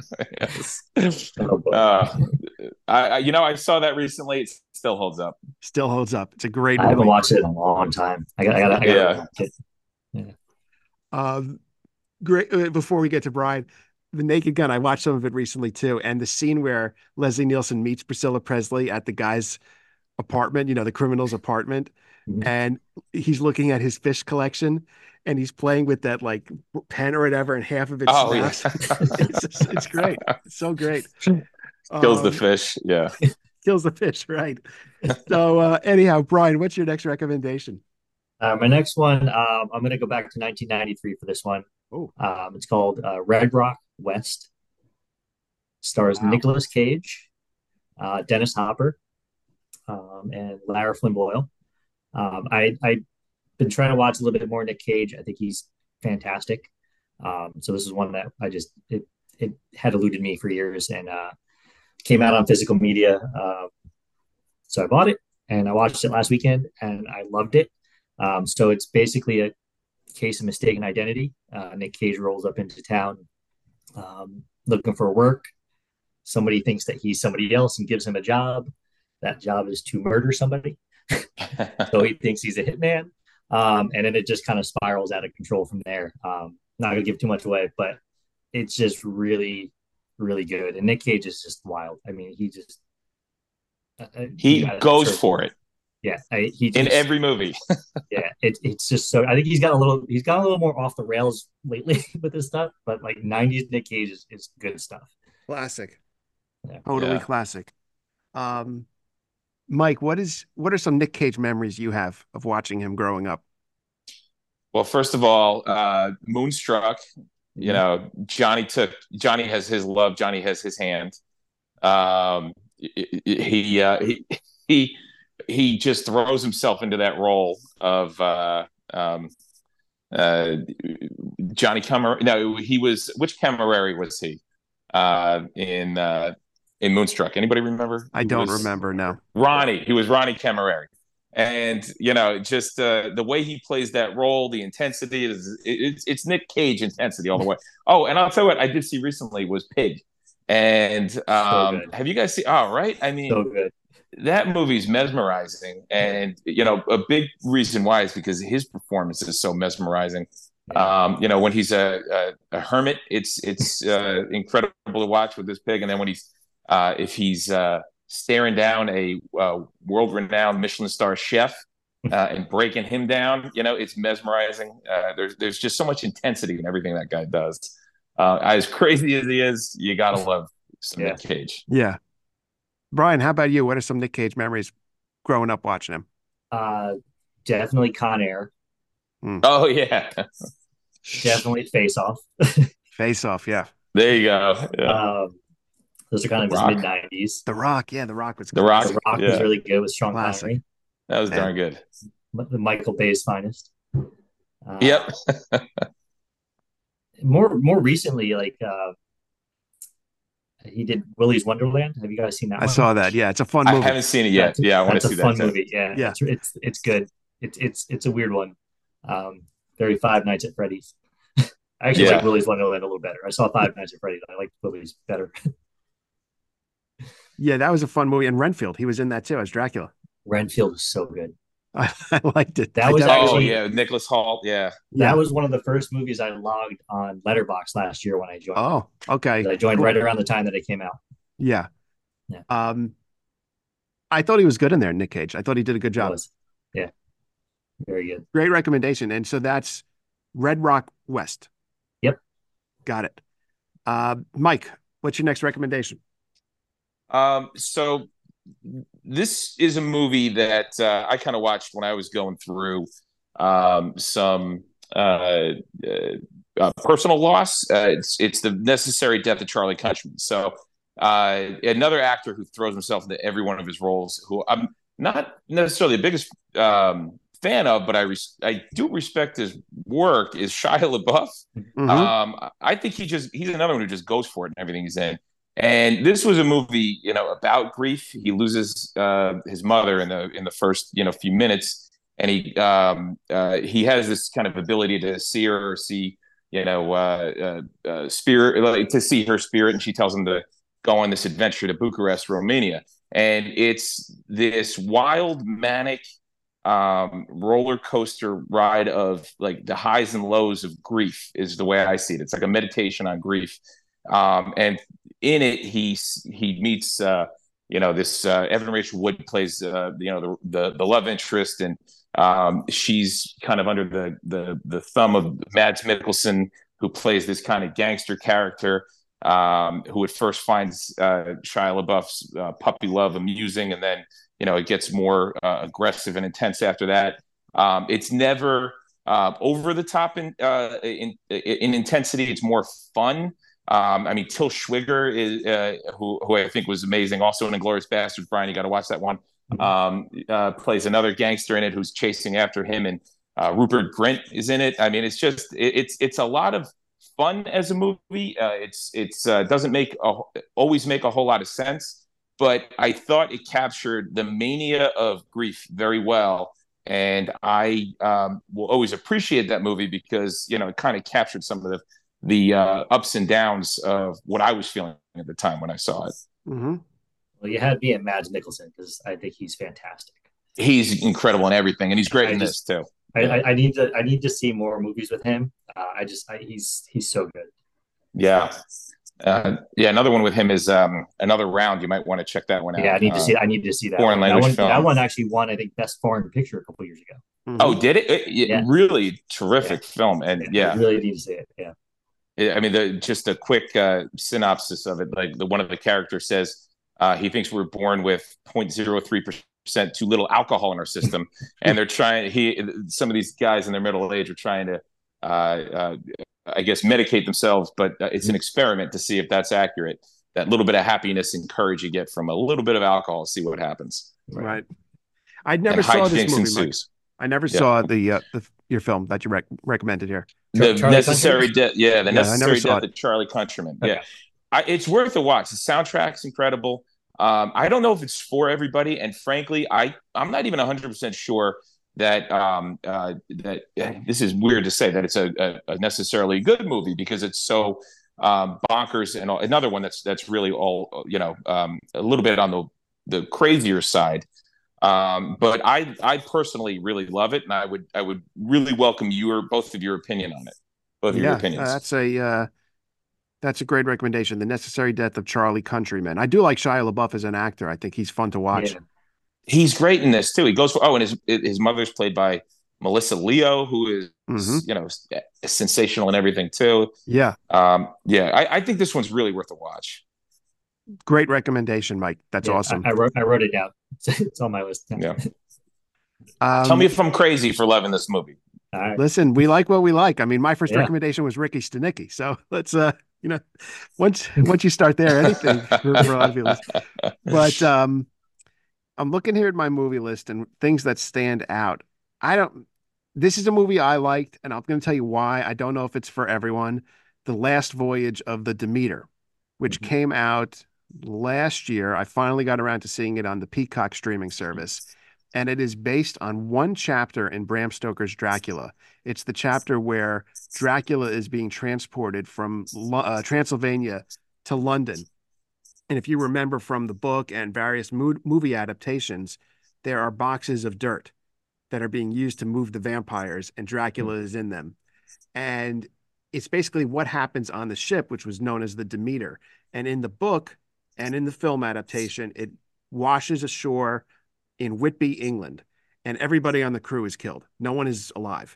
Yes. Oh, boy. Uh, I, I, you know, I saw that recently. It still holds up. Still holds up. It's a great I haven't movie. watched it in a long time. I got. I got. I got. Yeah. To Yeah. Um, great. uh, Before we get to Brian, The Naked Gun, I watched some of it recently too. And the scene where Leslie Nielsen meets Priscilla Presley at the guy's apartment, you know, the criminal's apartment, Mhm. and he's looking at his fish collection and he's playing with that like pen or whatever, and half of it Oh, yeah. snaps. It's just, it's great. It's so great. Kills the Um, fish. Yeah. kills the fish, right? So uh, anyhow, Brian, what's your next recommendation? Uh, my next one, um, I'm going to go back to nineteen ninety-three for this one. Oh, Um, it's called uh, Red Rock West. Stars wow. Nicolas Cage, uh, Dennis Hopper, um, and Lara Flynn Boyle. Um, I I've been trying to watch a little bit more Nick Cage. I think he's fantastic. Um, so this is one that I just it it had eluded me for years and uh, came out on physical media. Uh, so I bought it and I watched it last weekend and I loved it. Um, so it's basically a case of mistaken identity. Uh, Nick Cage rolls up into town um, looking for work. Somebody thinks that he's somebody else and gives him a job. That job is to murder somebody. So he thinks he's a hitman. Um, and then it just kind of spirals out of control from there. Um, not going to give too much away, but it's just really, really good. And Nick Cage is just wild. I mean, he just. Uh, He you goes for it Yeah, I, he in just, every movie. yeah, it, it's just so. I think he's got a little. He's got a little more off the rails lately with his stuff, but like nineties Nick Cage is, is good stuff. Classic. Yeah. Totally Yeah. classic. Um, Mike, what is what are some Nick Cage memories you have of watching him growing up? Well, first of all, uh, Moonstruck. You know, Johnny took Johnny has his love. Johnny has his hand. Um, he uh, he he he just throws himself into that role of uh, um, uh, Johnny Camer. No, he was which Camerari was he uh, in uh, in Moonstruck? Anybody remember? I Who don't was remember now. Ronnie? He was Ronnie Camerari. And you know, just uh, the way he plays that role, the intensity is it, it's it's Nick Cage intensity all the way. Oh, and I'll tell you what I did see recently was Pig, and um, So have you guys seen? Oh, right. I mean, so good. that movie's mesmerizing, and you know, a big reason why is because his performance is so mesmerizing. Yeah. Um, you know, when he's a, a, a hermit, it's it's uh, incredible to watch with this pig, and then when he's uh, if he's uh, staring down a uh, world-renowned Michelin star chef uh, and breaking him down, you know, it's mesmerizing. Uh, there's there's just so much intensity in everything that guy does. Uh, as crazy as he is, you gotta love some Yeah. Nick Cage. Yeah. Brian, how about you? What are some Nick Cage memories growing up watching him? Uh, definitely Con Air. Oh yeah, Definitely Face Off. Face Off, yeah. there you go. Yeah. Um, those are kind of The his Rock. mid nineties. The Rock, yeah, The Rock was The Rock. The Rock yeah. was really good with Sean Classic. Connery, That was darn good. the Michael Bay's finest. Uh, Yep. More more recently, like uh, he did Willy's Wonderland. Have you guys seen that? I one? saw that. Yeah, it's a fun I movie. haven't seen it yet. That's, Yeah, I want that's to see a that fun too. movie. Yeah, Yeah. It's, it's it's good. It's it's it's a weird one. Um, very Five Nights at Freddy's. I actually Yeah. like Willy's Wonderland a little better. I saw Five Nights at Freddy's. I like Willy's better. Yeah, that was a fun movie. And Renfield, he was in that too as Dracula. Renfield was so good. I, I liked it. That I was definitely- Oh actually- yeah, Nicholas Hoult. Yeah. yeah. That was one of the first movies I logged on Letterboxd last year when I joined. Oh, okay. I joined Cool. right around the time that it came out. Yeah. Yeah. Um, I thought he was good in there, Nick Cage. I thought he did a good It job. was. Yeah. Very good. Great recommendation. And so that's Red Rock West. Yep. Got it. Uh, Mike, what's your next recommendation? Um, so this is a movie that uh, I kind of watched when I was going through um, some uh, uh, uh, personal loss. Uh, it's it's the necessary death of Charlie Countryman. So uh, another actor who throws himself into every one of his roles, who I'm not necessarily the biggest um, fan of, but I res- I do respect his work, is Shia LaBeouf. Mhm. Um, I think he just he's another one who just goes for it in everything he's in. And this was a movie, you know, about grief. He loses uh, his mother in the in the first, you know, few minutes, and he um, uh, he has this kind of ability to see her, or see, you know, uh, uh, uh, spirit, like, to see her spirit, and she tells him to go on this adventure to Bucharest, Romania, and it's this wild, manic um, roller coaster ride of like the highs and lows of grief, is the way I see it. It's like a meditation on grief. Um, and in it, he he meets uh, you know this uh, Evan Rachel Wood plays uh, you know the, the the love interest, and um, she's kind of under the the the thumb of Mads Mikkelsen, who plays this kind of gangster character, um, who at first finds uh, Shia LaBeouf's uh, puppy love amusing, and then you know it gets more uh, aggressive and intense after that. Um, it's never uh, over the top in, uh, in in intensity. It's more fun. Um, I mean, Till Schweiger is uh, who who I think was amazing. Also in Inglourious Basterds, Brian, you got to watch that one. Um, uh, plays another gangster in it who's chasing after him, and uh, Rupert Grint is in it. I mean, it's just it, it's it's a lot of fun as a movie. Uh, it's it's uh, doesn't make a, always make a whole lot of sense, but I thought it captured the mania of grief very well. And I um, will always appreciate that movie because you know it kind of captured some of the the uh, ups and downs of what I was feeling at the time when I saw it. Mm-hmm. Well, you had me at Mads Mikkelsen because I think he's fantastic. He's incredible in everything, and he's great I in just- this too. I, I, I need to I need to see more movies with him. Uh, I just I, he's he's so good. Yeah, uh, yeah. Another one with him is um, Another Round. You might want to check that one out. Yeah, I need to Uh, see I need to see that foreign one. That language one, film. that one actually won I think best foreign picture a couple years ago. Mm-hmm. Oh, did it? It- it- Yeah. Really terrific film, and yeah, I really need to see it. Yeah. I mean, the, just a quick uh, synopsis of it. Like the one of the characters says, uh, he thinks we're born with zero point zero three percent too little alcohol in our system, and they're trying. He, some of these guys in their middle age are trying to, uh, uh, I guess, medicate themselves. But uh, it's an experiment to see if that's accurate. That little bit of happiness and courage you get from a little bit of alcohol, see what happens. Right. I never And saw this hijinks movie, Mike. ensues. I never Yeah. saw the, uh, the your film that you rec- recommended here. The Charlie necessary Countryman? death, yeah, the Yeah, I never necessary saw death it. of Charlie Countryman. Okay. Yeah, I, it's worth a watch. The soundtrack's incredible. Um, I don't know if it's for everybody, and frankly, I I'm not even one hundred percent sure that um, uh, that uh, this is weird to say that it's a, a, a necessarily good movie because it's so um, bonkers and all, another one that's that's really all you know um, a little bit on the the crazier side. Um, but I I personally really love it, and I would I would really welcome your both of your opinion on it, both of your Yeah, uh, opinions. that's a uh, that's a great recommendation. The Necessary Death of Charlie Countryman. I do like Shia LaBeouf as an actor. I think he's fun to watch. Yeah. He's great in this too. He goes for oh, and his his mother's played by Melissa Leo, who is hmm you know sensational and everything too. Yeah, Um, yeah, I, I think this one's really worth a watch. great recommendation, Mike. That's Yeah, awesome. I, I wrote I wrote it down. It's, it's on my list. Yeah, Um, tell me if I'm crazy for loving this movie. All right. Listen, we like what we like. I mean, my first Yeah. recommendation was Ricky Stenicki. So let's, uh, you know, once once you start there, anything for, for a lot of people. But um, I'm looking here at my movie list and things that stand out. I don't. This is a movie I liked, and I'm going to tell you why. I don't know if it's for everyone. The Last Voyage of the Demeter, which Mhm. came out last year. I finally got around to seeing it on the Peacock streaming service. And it is based on one chapter in Bram Stoker's Dracula. It's the chapter where Dracula is being transported from uh, Transylvania to London. And if you remember from the book and various mo- movie adaptations, there are boxes of dirt that are being used to move the vampires, and Dracula is in them. And it's basically what happens on the ship, which was known as the Demeter. And in the book and in the film adaptation, it washes ashore in Whitby, England, and everybody on the crew is killed. No one is alive.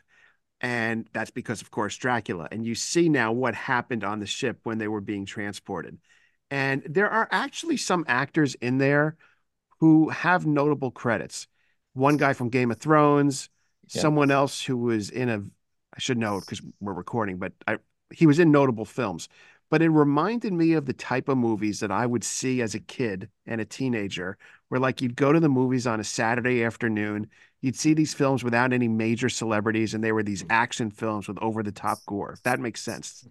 And that's because, of course, Dracula. And you see now what happened on the ship when they were being transported. And there are actually some actors in there who have notable credits. One guy from Game of Thrones, Yeah. someone else who was in a, I should know because we're recording, but I, he was in notable films. But it reminded me of the type of movies that I would see as a kid and a teenager, where like you'd go to the movies on a Saturday afternoon, you'd see these films without any major celebrities, and they were these action films with over-the-top gore, if that makes sense.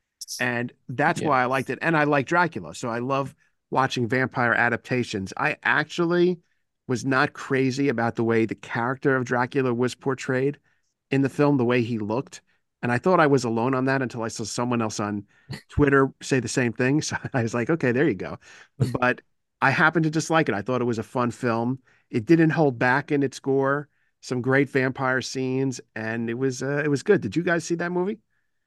And that's Yeah. why I liked it. And I like Dracula, so I love watching vampire adaptations. I actually was not crazy about the way the character of Dracula was portrayed in the film, the way he looked. And I thought I was alone on that until I saw someone else on Twitter say the same thing. So I was like, okay, there you go. But I happened to just like it. I thought it was a fun film. It didn't hold back in its gore. Some great vampire scenes, and it was uh, it was good. Did you guys see that movie?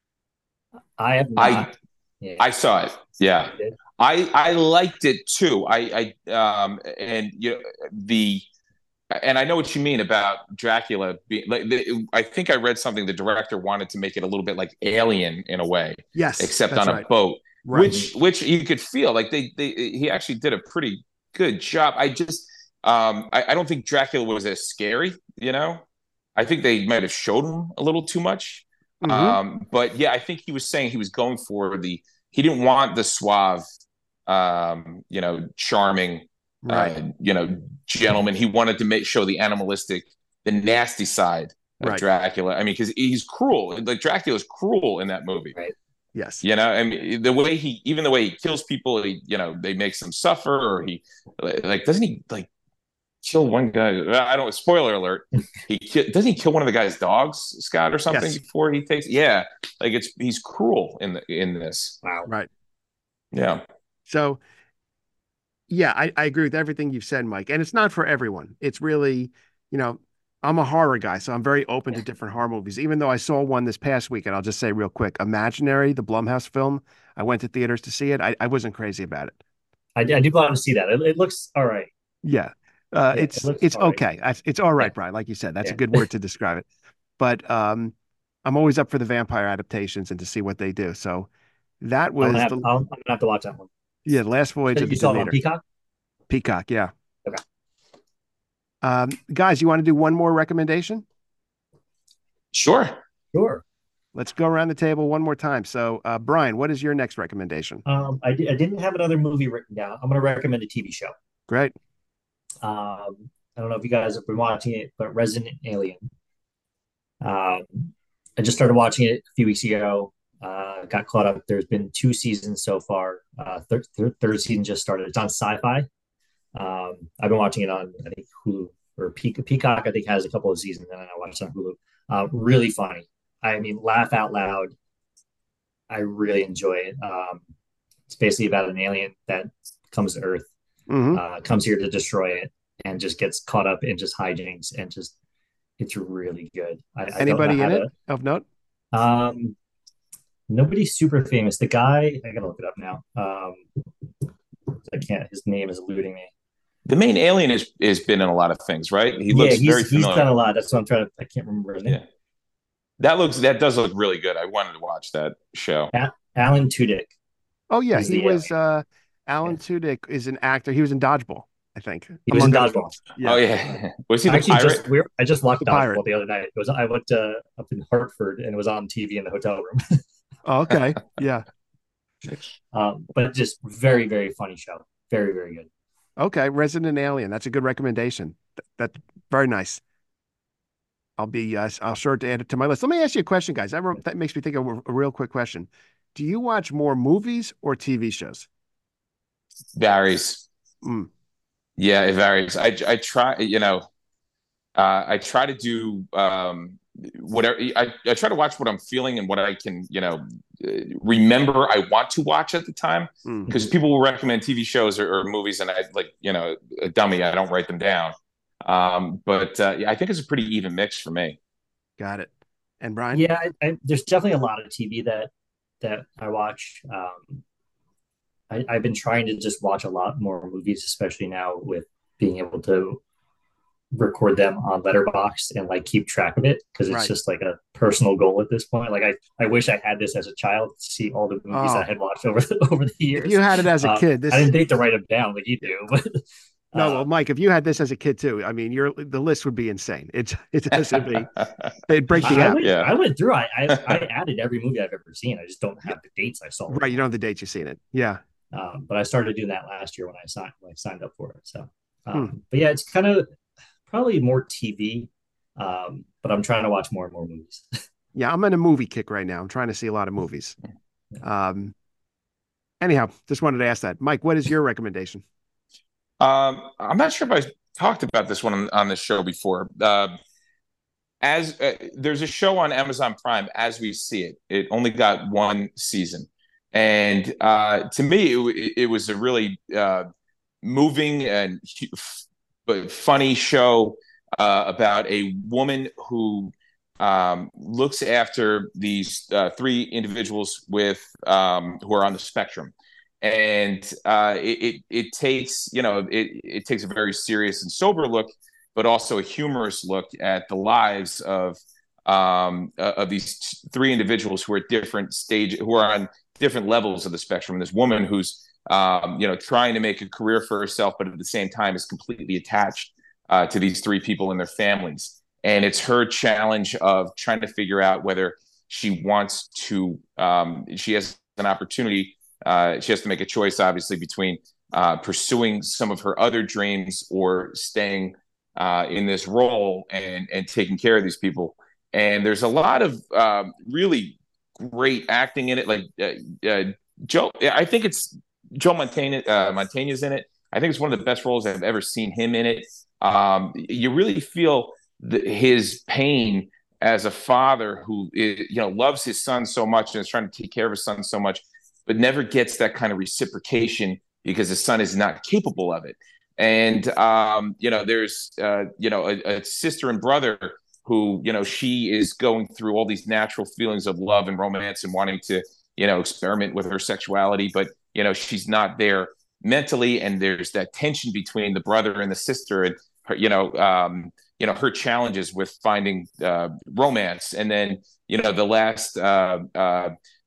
I have I not. Yeah. I saw it. Yeah. You did? I I liked it too. I I um and you know the and I know what you mean about Dracula being like the, I think I read something the director wanted to make it a little bit like Alien in a way, Yes, except that's on right. a boat, Right. which which you could feel like they they he actually did a pretty good job. I just um I, I don't think Dracula was as scary, you know. I think they might have showed him a little too much. Mhm. Um, but yeah, I think he was saying he was going for the he didn't want the suave, um, you know, charming, Right. uh, you know, gentleman. He wanted to make show the animalistic, the nasty side of Right. Dracula. I mean, because he's cruel. Like Dracula's cruel in that movie. Right. Yes. You know, I mean, the way he, even the way he kills people, he, you know, they makes them suffer, or he, like, doesn't he like kill one guy? I don't. Spoiler alert. He ki- doesn't he kill one of the guy's dogs, Scott, or something Yes. before he takes. Yeah, like it's he's cruel in the in this. Wow. Right. Yeah. So, yeah, I, I agree with everything you've said, Mike. And it's not for everyone. It's really, you know, I'm a horror guy, so I'm very open to different horror movies. Even though I saw one this past week, and I'll just say real quick, Imaginary, the Blumhouse film. I went to theaters to see it. I, I wasn't crazy about it. I, I do want to see that. It, it looks all right. Yeah. Uh, Yeah, it's it looks it's all right. okay. It's, it's all right, Yeah. Brian. Like you said, that's a Yeah. good word to describe it. But um, I'm always up for the vampire adaptations and to see what they do. So that I'm was gonna have, the I'll, I'm gonna have to watch that one. yeah, Last Voyage You of the saw it on Demeter. Peacock? Peacock, yeah. Okay. Um, guys, you want to do one more recommendation? Sure. Sure. Let's go around the table one more time. So, uh, Brian, what is your next recommendation? Um, I, di- I didn't have another movie written down. I'm gonna recommend a T V show. Great. Um, I don't know if you guys have been watching it, but Resident Alien. Um, I just started watching it a few weeks ago. Uh, got caught up. There's been two seasons so far. Uh, third, third, third season just started. It's on Sci-Fi. Um, I've been watching it on I think Hulu or Pe- Peacock. I think has a couple of seasons, and then I watched it on Hulu. Uh, really funny. I mean, laugh out loud. I really enjoy it. Um, it's basically about an alien that comes to Earth, Hmm. uh, comes here to destroy it, and just gets caught up in just hijinks and just it's really good. I, I don't know Anybody how in it to. of note? Um, Nobody's super famous. The guy, I gotta look it up now. Um, I can't. His name is eluding me. The main alien is has been in a lot of things, right? He Yeah, looks very he's he's done familiar. a lot. That's what I'm trying to. I can't remember his name. Yeah, that looks that does look really good. I wanted to watch that show. A- Alan Tudyk Oh yeah, is he the was alien. uh Yeah. Alan Tudyk is an actor. He was in Dodgeball, I think, He was in among other Dodgeball. things. Oh Yeah, yeah, was he I the actually pirate? just we I just watched the pirate. Dodgeball the other night. It was I went uh, up in Hartford and it was on T V in the hotel room. Oh, okay. Yeah. um, but just very very funny show. Very very good. Okay. Resident Alien. That's a good recommendation. Th- That's very nice. I'll be uh, I'll sure to add it to my list. Let me ask you a question, guys. That, re- that makes me think of a, a real quick question. Do you watch more movies or T V shows? Varies. Mm, Yeah, it varies. I I try, you know, uh, I try to do um, whatever. I, I try to watch what I'm feeling and what I can, you know, uh, remember I want to watch at the time. mm. Because people will recommend T V shows or, or movies, and I like, you know, a dummy. I don't write them down. Um, but uh, yeah, I think it's a pretty even mix for me. Got it. And Brian? Yeah, I, I, there's definitely a lot of T V that that I watch. Um, I, I've been trying to just watch a lot more movies, especially now with being able to record them on Letterboxd and like keep track of it because it's Right. just like a personal goal at this point. Like I, I wish I had this as a child to see all the movies Oh, I had watched over the, over the if years. you had it as a Uh, kid, I this didn't think to write them down like you do, but no, well, um, Mike, if you had this as a kid too, I mean, your the list would be insane. It's it has to be it'd break the I, I app. went Yeah. I went through. I, I I added every movie I've ever seen. I just don't have the dates I saw. Right, you don't have the dates you've seen it. Yeah. Um, but I started doing that last year when I signed when I signed up for it. So, Hmm. um, but yeah, it's kind of probably more T V. Um, but I'm trying to watch more and more movies. Yeah, I'm in a movie kick right now. I'm trying to see a lot of movies. Um, anyhow, just wanted to ask that. Mike, what is your recommendation? Um, I'm not sure if I talked about this one on, on this show before. Uh, as uh, There's a show on Amazon Prime, As We See It. It only got one season, and uh, to me, it, it was a really uh, moving and but funny show uh, about a woman who um, looks after these uh, three individuals with um, who are on the spectrum, and uh, it, it it takes you know it it takes a very serious and sober look, but also a humorous look at the lives of um, uh, of these three individuals who are at different stages, who are on different levels of the spectrum. This woman who's um, you know trying to make a career for herself, but at the same time is completely attached uh, to these three people and their families. And it's her challenge of trying to figure out whether she wants to. Um, she has an opportunity. Uh, she has to make a choice, obviously, between uh, pursuing some of her other dreams or staying uh, in this role and and taking care of these people. And there's a lot of um, really great acting in it. Like uh, uh, Joe, I think it's Joe Montana. Uh, Montana's in it. I think it's one of the best roles I've ever seen him in it. Um, you really feel the, his pain as a father who is, you know loves his son so much and is trying to take care of his son so much, but never gets that kind of reciprocation because his son is not capable of it. And um, you know, there's uh, you know a, a sister and brother who you know she is going through all these natural feelings of love and romance and wanting to you know experiment with her sexuality, but you know she's not there mentally, and there's that tension between the brother and the sister, and her, you know um, you know her challenges with finding uh, romance, and then you know the last uh, uh,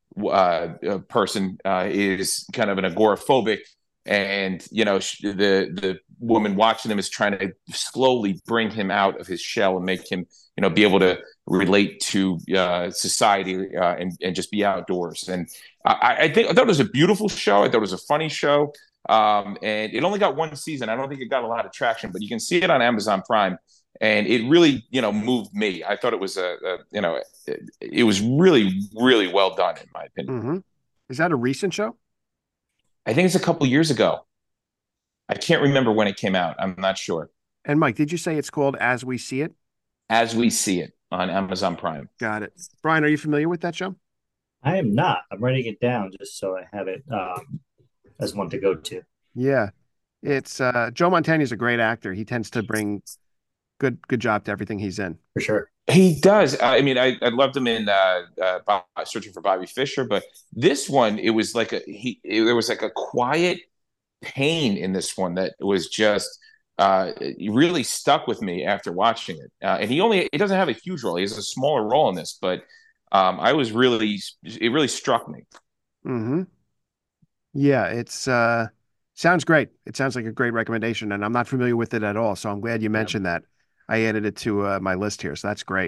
uh, person uh, is kind of an agoraphobic, and you know sh- the the woman watching him is trying to slowly bring him out of his shell and make him you know be able to relate to uh, society uh, and and just be outdoors. And I, I think I thought it was a beautiful show. I thought it was a funny show. Um, and it only got one season. I don't think it got a lot of traction, but you can see it on Amazon Prime, and it really, you know, moved me. I thought it was a, a you know, it, it was really, really well done in my opinion. Hmm. Is that a recent show? I think it's a couple years ago. I can't remember when it came out. I'm not sure. And Mike, did you say it's called As We See It? As We See It on Amazon Prime. Got it. Brian, are you familiar with that show? I am not. I'm writing it down just so I have it um, as one to go to. Yeah. It's uh Joe Montana is a great actor. He tends to bring good good job to everything he's in. For sure. He does. I mean, I, I loved him in uh, uh, Bob, Searching for Bobby Fischer, but this one, it was like a he. It, there was like a quiet pain in this one that was just uh, it really stuck with me after watching it. Uh, and he only he doesn't have a huge role; he has a smaller role in this, but um, I was really it really struck me. Mm-hmm. Yeah, it's uh sounds great. It sounds like a great recommendation, and I'm not familiar with it at all, so I'm glad you Yeah. mentioned that. I added it to uh, my list here, so that's great.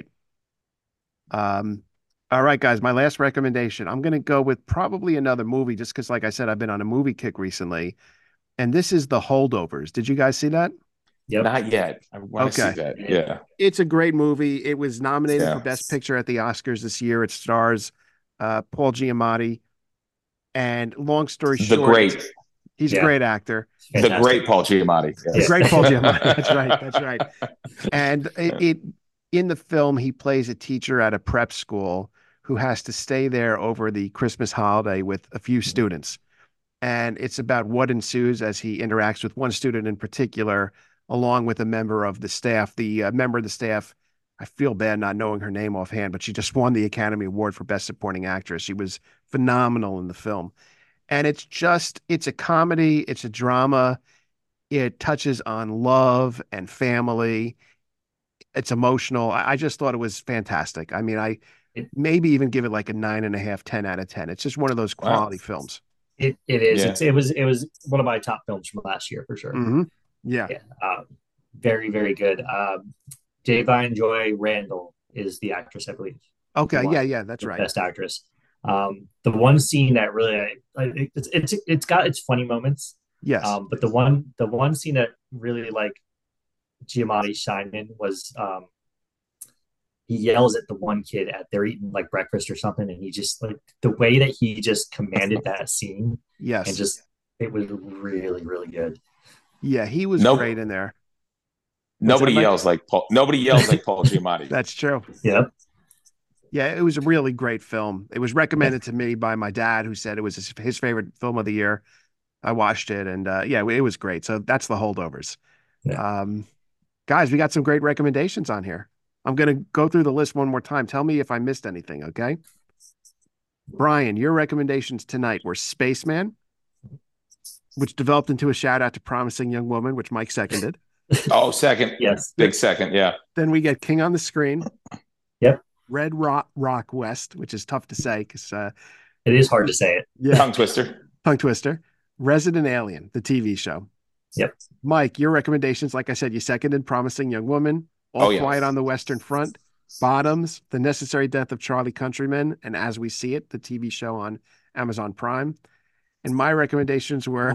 Um, all right, guys, my last recommendation. I'm gonna go with probably another movie, just because, like I said, I've been on a movie kick recently, and this is The Holdovers. Did you guys see that? Yep. Not yet. I want to Okay. see that. Yeah. It's a great movie. It was nominated Yeah. for Best Picture at the Oscars this year. It stars uh, Paul Giamatti, and long story The short, great, he's a Yeah. great actor. the Fantastic. great Paul Giamatti. The Yes. great Paul Giamatti. That's right. That's right. And it, it in the film, he plays a teacher at a prep school who has to stay there over the Christmas holiday with a few students. And it's about what ensues as he interacts with one student in particular, along with a member of the staff. The uh, member of the staff, I feel bad not knowing her name offhand, but she just won the Academy Award for Best Supporting Actress. She was phenomenal in the film. And it's just, it's a comedy, it's a drama. It touches on love and family. It's emotional. I, I just thought it was fantastic. I mean, I It, maybe even give it like a nine and a half, ten out of ten. It's just one of those Wow. quality films. it, it is. Yeah. It's, it was. It was one of my top films from last year for sure. Hmm. Yeah. Yeah. Um, very, very good. Um, Davine Joy Randall is the actress, I believe. Okay. Won Yeah. Yeah. That's the right. Best actress. Um, the one scene that really, I, I- it's it's it's got its funny moments. Yes. Um, but the one the one scene that really like Giamatti shined in was um, he yells at the one kid at they're eating like breakfast or something, and he just like the way that he just commanded that scene Yes. and just it was really really good. Yeah. He was Nope. great in there. Nobody that, Mike? yells like Paul. Nobody yells like Paul Giamatti. That's true. Yep. Yeah. It was a really great film. It was recommended to me by my dad, who said it was his, his favorite film of the year. I watched it, and uh, yeah, it was great. So that's The Holdovers. Yeah. Um, guys, we got some great recommendations on here. I'm going to go through the list one more time. Tell me if I missed anything, okay? Brian, your recommendations tonight were Spaceman, which developed into a shout out to Promising Young Woman, which Mike seconded. Oh, second. Yes. Big second. Yeah. Then we get King on the Screen. Yep. Red Rock, Rock West, which is tough to say because, uh, It is hard to say it. yeah, Tongue twister. tongue twister. Resident Alien, the T V show. Yep. Mike, your recommendations, like I said, you seconded Promising Young Woman, All Oh, yes. Quiet on the Western Front, Bottoms, The Necessary Death of Charlie Countryman, and As We See It, the T V show on Amazon Prime. And my recommendations were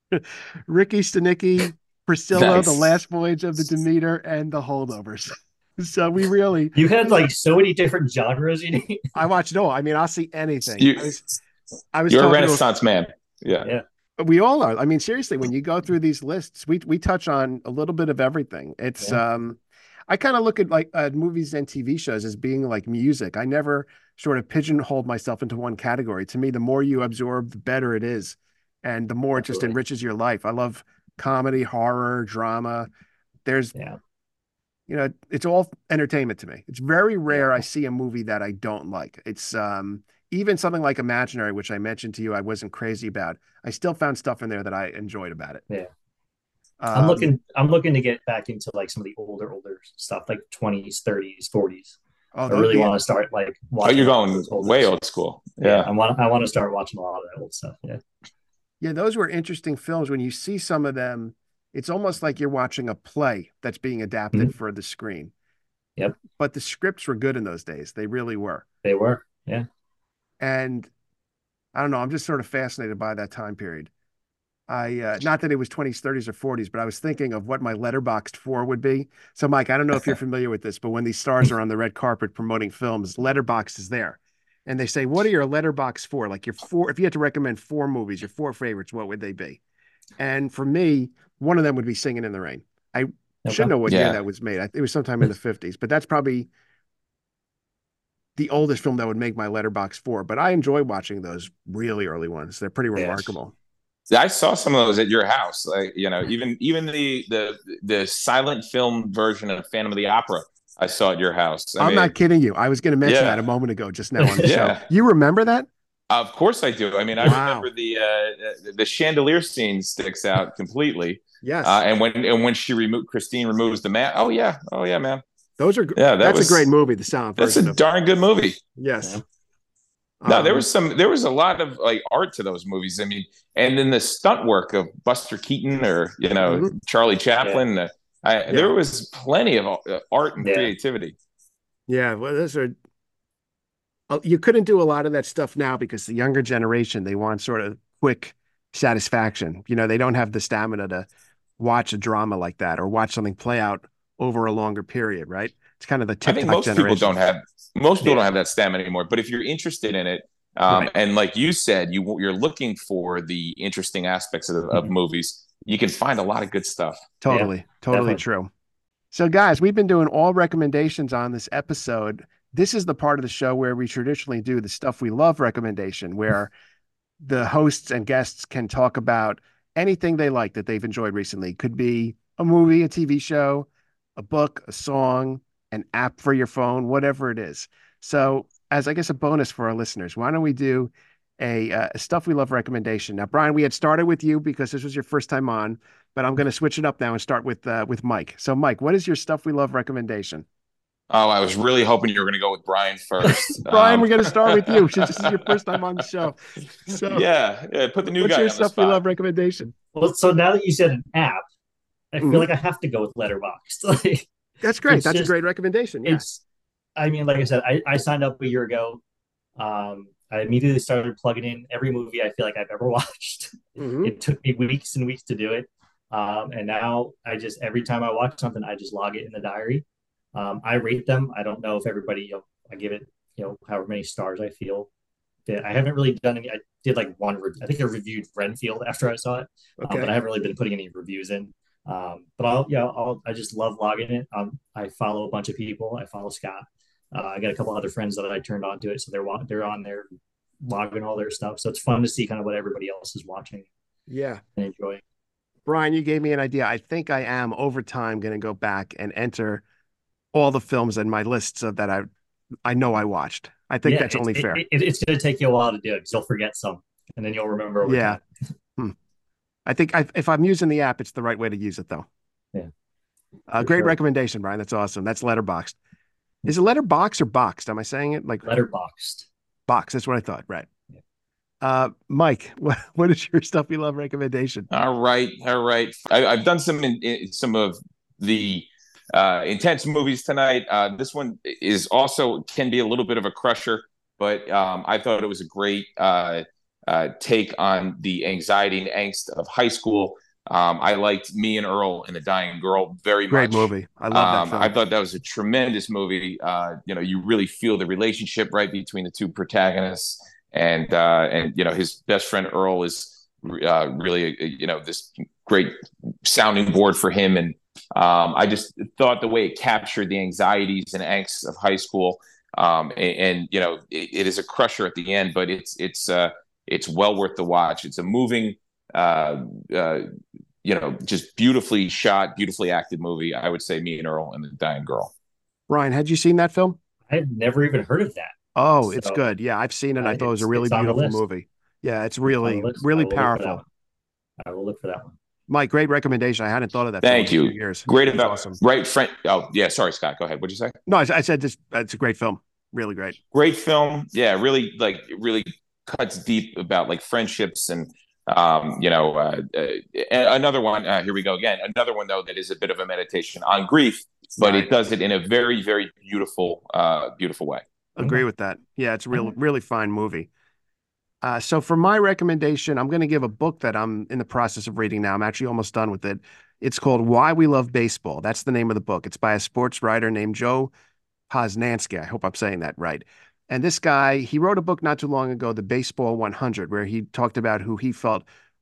Ricky Stenicki, Priscilla, Nice. The Last Voyage of the Demeter, and The Holdovers. So we really, You had like so many different genres you need. I watched it all. I mean, I'll see anything. You- I was, I was You're a talking to a- Renaissance man. Yeah. Yeah. We all are. I mean, seriously, when you go through these lists, we we touch on a little bit of everything. It's Yeah. um I kind of look at like uh, movies and T V shows as being like music. I never sort of pigeonholed myself into one category. To me, the more you absorb, the better it is, and the more it just Absolutely. enriches your life. I love comedy, horror, drama. There's, Yeah. you know, it's all entertainment to me. It's very rare Yeah. I see a movie that I don't like. It's um even something like Imaginary, which I mentioned to you, I wasn't crazy about. I still found stuff in there that I enjoyed about it. Yeah. Um, I'm looking I'm looking to get back into like some of the older, older stuff, like twenties, thirties, forties. Oh, I those- really yeah. want to start like Oh, watching you're a lot of going those old way ones. old school. Yeah. Yeah. I want I want to start watching a lot of that old stuff. Yeah. Yeah, those were interesting films. When you see some of them, it's almost like you're watching a play that's being adapted Mhm. for the screen. Yep. But the scripts were good in those days. They really were. They were. Yeah. And I don't know, I'm just sort of fascinated by that time period. I uh, not that it was twenties, thirties, or forties, but I was thinking of what my letterboxed for would be. So, Mike, I don't know if you're familiar with this, but when these stars are on the red carpet promoting films, letterbox is there. And they say, what are your letterbox for? Like your four, if you had to recommend four movies, your four favorites, what would they be? And for me, one of them would be Singing in the Rain. I Okay. should know what year Yeah. that was made. I, it was sometime in the fifties, but that's probably the oldest film that would make my letterbox four. But I enjoy watching those really early ones. They're pretty Yeah. remarkable. I saw some of those at your house. Like, you know, even even the the the silent film version of Phantom of the Opera I saw at your house. I I'm mean, not kidding you. I was going to mention yeah. that a moment ago, just now on the show. Yeah. You remember that? Of course I do. I mean, I Wow. remember the uh, the chandelier scene sticks out completely. Yes. Uh, and when and when she removed Christine removes the mask. Oh yeah. Oh yeah, man. Those are Yeah, that that's was a great movie, the silent That's version a of darn good movie. yes. Yeah. No, there Um, was some there was a lot of like art to those movies. I mean, and then the stunt work of Buster Keaton or, you know, Mhm. Charlie Chaplin. Uh, I, Yeah. There was plenty of uh, art and Yeah. creativity. Yeah, well, those are uh, you couldn't do a lot of that stuff now because the younger generation, they want sort of quick satisfaction. You know, they don't have the stamina to watch a drama like that or watch something play out over a longer period, right? It's kind of the I think TikTok most generation. people don't have most people Yeah. don't have that stamina anymore. But if you're interested in it, um, Right. and like you said, you you're looking for the interesting aspects of, of Mhm. movies, you can find a lot of good stuff. Totally, totally definitely. true. So, guys, we've been doing all recommendations on this episode. This is the part of the show where we traditionally do the stuff we love recommendation, where the hosts and guests can talk about anything they like that they've enjoyed recently. Could be a movie, a T V show, a book, a song, an app for your phone, whatever it is. So, as I guess a bonus for our listeners, why don't we do a, uh, a stuff we love recommendation? Now, Brian, we had started with you because this was your first time on, but I'm going to switch it up now and start with uh, with Mike. So, Mike, what is your stuff we love recommendation? Oh, I was really hoping you were going to go with Brian first. Brian, Um, we're going to start with you since this is your first time on the show. So, yeah, yeah, put the new what's guy your on the stuff we spot. love recommendation? Well, so now that you said an app, I feel Mhm. like I have to go with Letterboxd. Like, That's great. It's That's just- a great recommendation. Yeah. it's, I mean, like I said, I, I signed up a year ago. Um, I immediately started plugging in every movie I feel like I've ever watched. Mhm. It took me weeks and weeks to do it. Um, and now I just, every time I watch something, I just log it in the diary. Um, I rate them. I don't know if everybody, you know, I give it, you know, however many stars I feel. That I haven't really done any. I did like one. Re- I think I reviewed Renfield after I saw it, um, Okay. but I haven't really been putting any reviews in. Um, but I'll, yeah, I'll, I just love logging it. Um, I follow a bunch of people. I follow Scott. Uh, I got a couple other friends that I turned on to it, so they're they're on there logging all their stuff. So it's fun to see kind of what everybody else is watching Yeah. and enjoying. Brian, you gave me an idea. I think I am over time going to go back and enter all the films in my lists of that I I know I watched. I think Yeah, that's it's- only it- fair. It, it's going to take you a while to do it because you'll forget some, and then you'll remember over Yeah. time. Hmm. I think I, if I'm using the app, it's the right way to use it, though. Yeah. Uh, For great sure. recommendation, Brian. That's awesome. That's Letterboxd. Is it Letterbox or Boxed? Am I saying it like Letterboxd. Box? That's what I thought. Right. Yeah. Uh, Mike, what, what is your stuff we love recommendation? All right, all right. I, I've done some in, in some of the uh, intense movies tonight. Uh, this one is also can be a little bit of a crusher, but um, I thought it was a great uh, uh, take on the anxiety and angst of high school. Um, I liked Me and Earl and the Dying Girl very Great much. movie. I love that Um, film. I thought that was a tremendous movie. Uh, you know, you really feel the relationship right between the two protagonists, and uh, and you know his best friend Earl is uh, really you know this great sounding board for him, and um, I just thought the way it captured the anxieties and angst of high school, um, and, and you know it, it is a crusher at the end, but it's it's uh, it's well worth the watch. It's a moving. Uh, uh, you know, just beautifully shot, beautifully acted movie. I would say Me and Earl and the Dying Girl. Brian, had you seen that film? I've never even heard of that. Oh, it's So, good. Yeah, I've seen it. I uh, thought it was a it's- really it's on the beautiful list. movie. Yeah, it's It's on the really, list. really I will look for that powerful. one. I will look for that one. Mike, great recommendation. I hadn't thought of that. Thank film in a you. few years. Great It's about awesome. right friend. Oh yeah, sorry, Scott. Go ahead. What'd you say? No, I, I said this. It's a great film. Really great. Great film. Yeah, really like it really cuts deep about like friendships and um, you know uh, uh, another one. Uh, here we go again. Another one though that is a bit of a meditation on grief, but Right. it does it in a very very beautiful uh, beautiful way. Agree with that. Yeah, it's a real, really fine movie. Uh, so for my recommendation, I'm going to give a book that I'm in the process of reading now. I'm actually almost done with it. It's called Why We Love Baseball. That's the name of the book. It's by a sports writer named Joe Posnanski. I hope I'm saying that right. And this guy, he wrote a book not too long ago, The Baseball one hundred, where he talked about who he felt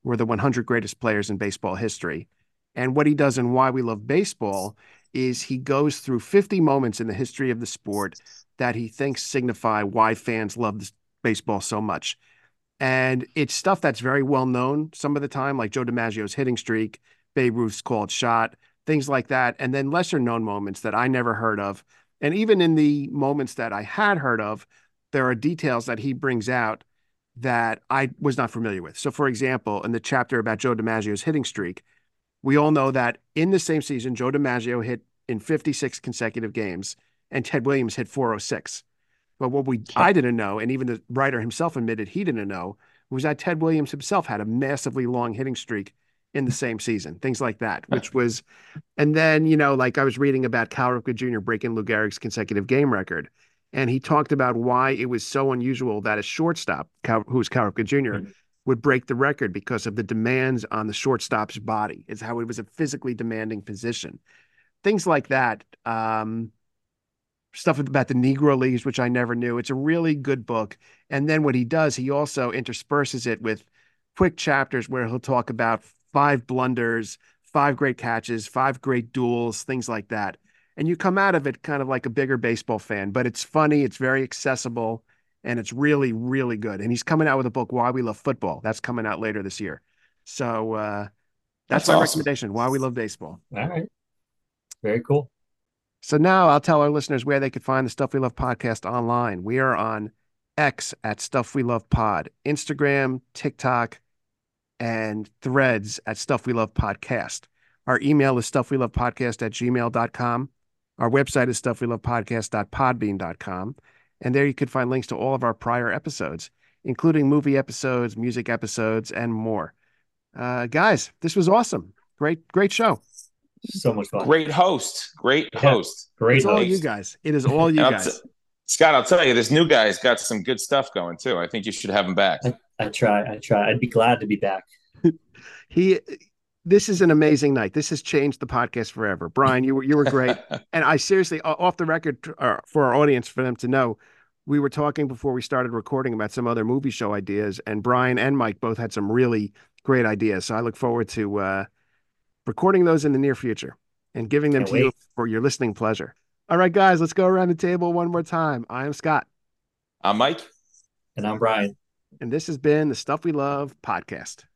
were the one hundred greatest players in baseball history. And what he does in Why We Love Baseball is he goes through fifty moments in the history of the sport that he thinks signify why fans love this baseball so much. And it's stuff that's very well known some of the time, like Joe DiMaggio's hitting streak, Babe Ruth's called shot, things like that. And then lesser known moments that I never heard of. And even in the moments that I had heard of, there are details that he brings out that I was not familiar with. So, for example, in the chapter about Joe DiMaggio's hitting streak, we all know that in the same season, Joe DiMaggio hit in fifty-six consecutive games and Ted Williams hit four oh six. But what we I didn't know, and even the writer himself admitted he didn't know, was that Ted Williams himself had a massively long hitting streak in the same season, things like that, which was, and then, you know, like I was reading about Cal Ripken Junior breaking Lou Gehrig's consecutive game record. And he talked about why it was so unusual that a shortstop, Cal, who was Cal Ripken Junior, mm-hmm. would break the record because of the demands on the shortstop's body. It's how it was a physically demanding position. Things like that. Um, stuff about the Negro Leagues, which I never knew. It's a really good book. And then what he does, he also intersperses it with quick chapters where he'll talk about five blunders, five great catches, five great duels, things like that. And you come out of it kind of like a bigger baseball fan, but it's funny, it's very accessible, and it's really, really good. And he's coming out with a book, Why We Love Football. That's coming out later this year. So uh, that's, that's my awesome. recommendation, Why We Love Baseball. All right. Very cool. So now I'll tell our listeners where they could find the Stuff We Love podcast online. We are on X at Stuff We Love Pod, Instagram, TikTok, and Threads at Stuff We Love Podcast. Our email is stuffwelovepodcast at gmail dot com. Our website is stuffwelovepodcast dot podbean dot com. And there you could find links to all of our prior episodes, including movie episodes, music episodes, and more. Uh, guys, this was awesome. Great, great show. So much fun. Great host. Great yeah, host. Great it's host. all you guys. It is all you I'll guys. T- Scott, I'll tell you, this new guy's got some good stuff going too. I think you should have him back. I, I try. I try. I'd be glad to be back. he, this is an amazing night. This has changed the podcast forever. Brian, you were you were great. And I seriously, off the record, uh, for our audience, for them to know, we were talking before we started recording about some other movie show ideas, and Brian and Mike both had some really great ideas. So I look forward to uh, recording those in the near future and giving them Can't to wait. you for your listening pleasure. All right, guys, let's go around the table one more time. I am Scott. I'm Mike. And I'm Brian. And this has been the Stuff We Love podcast.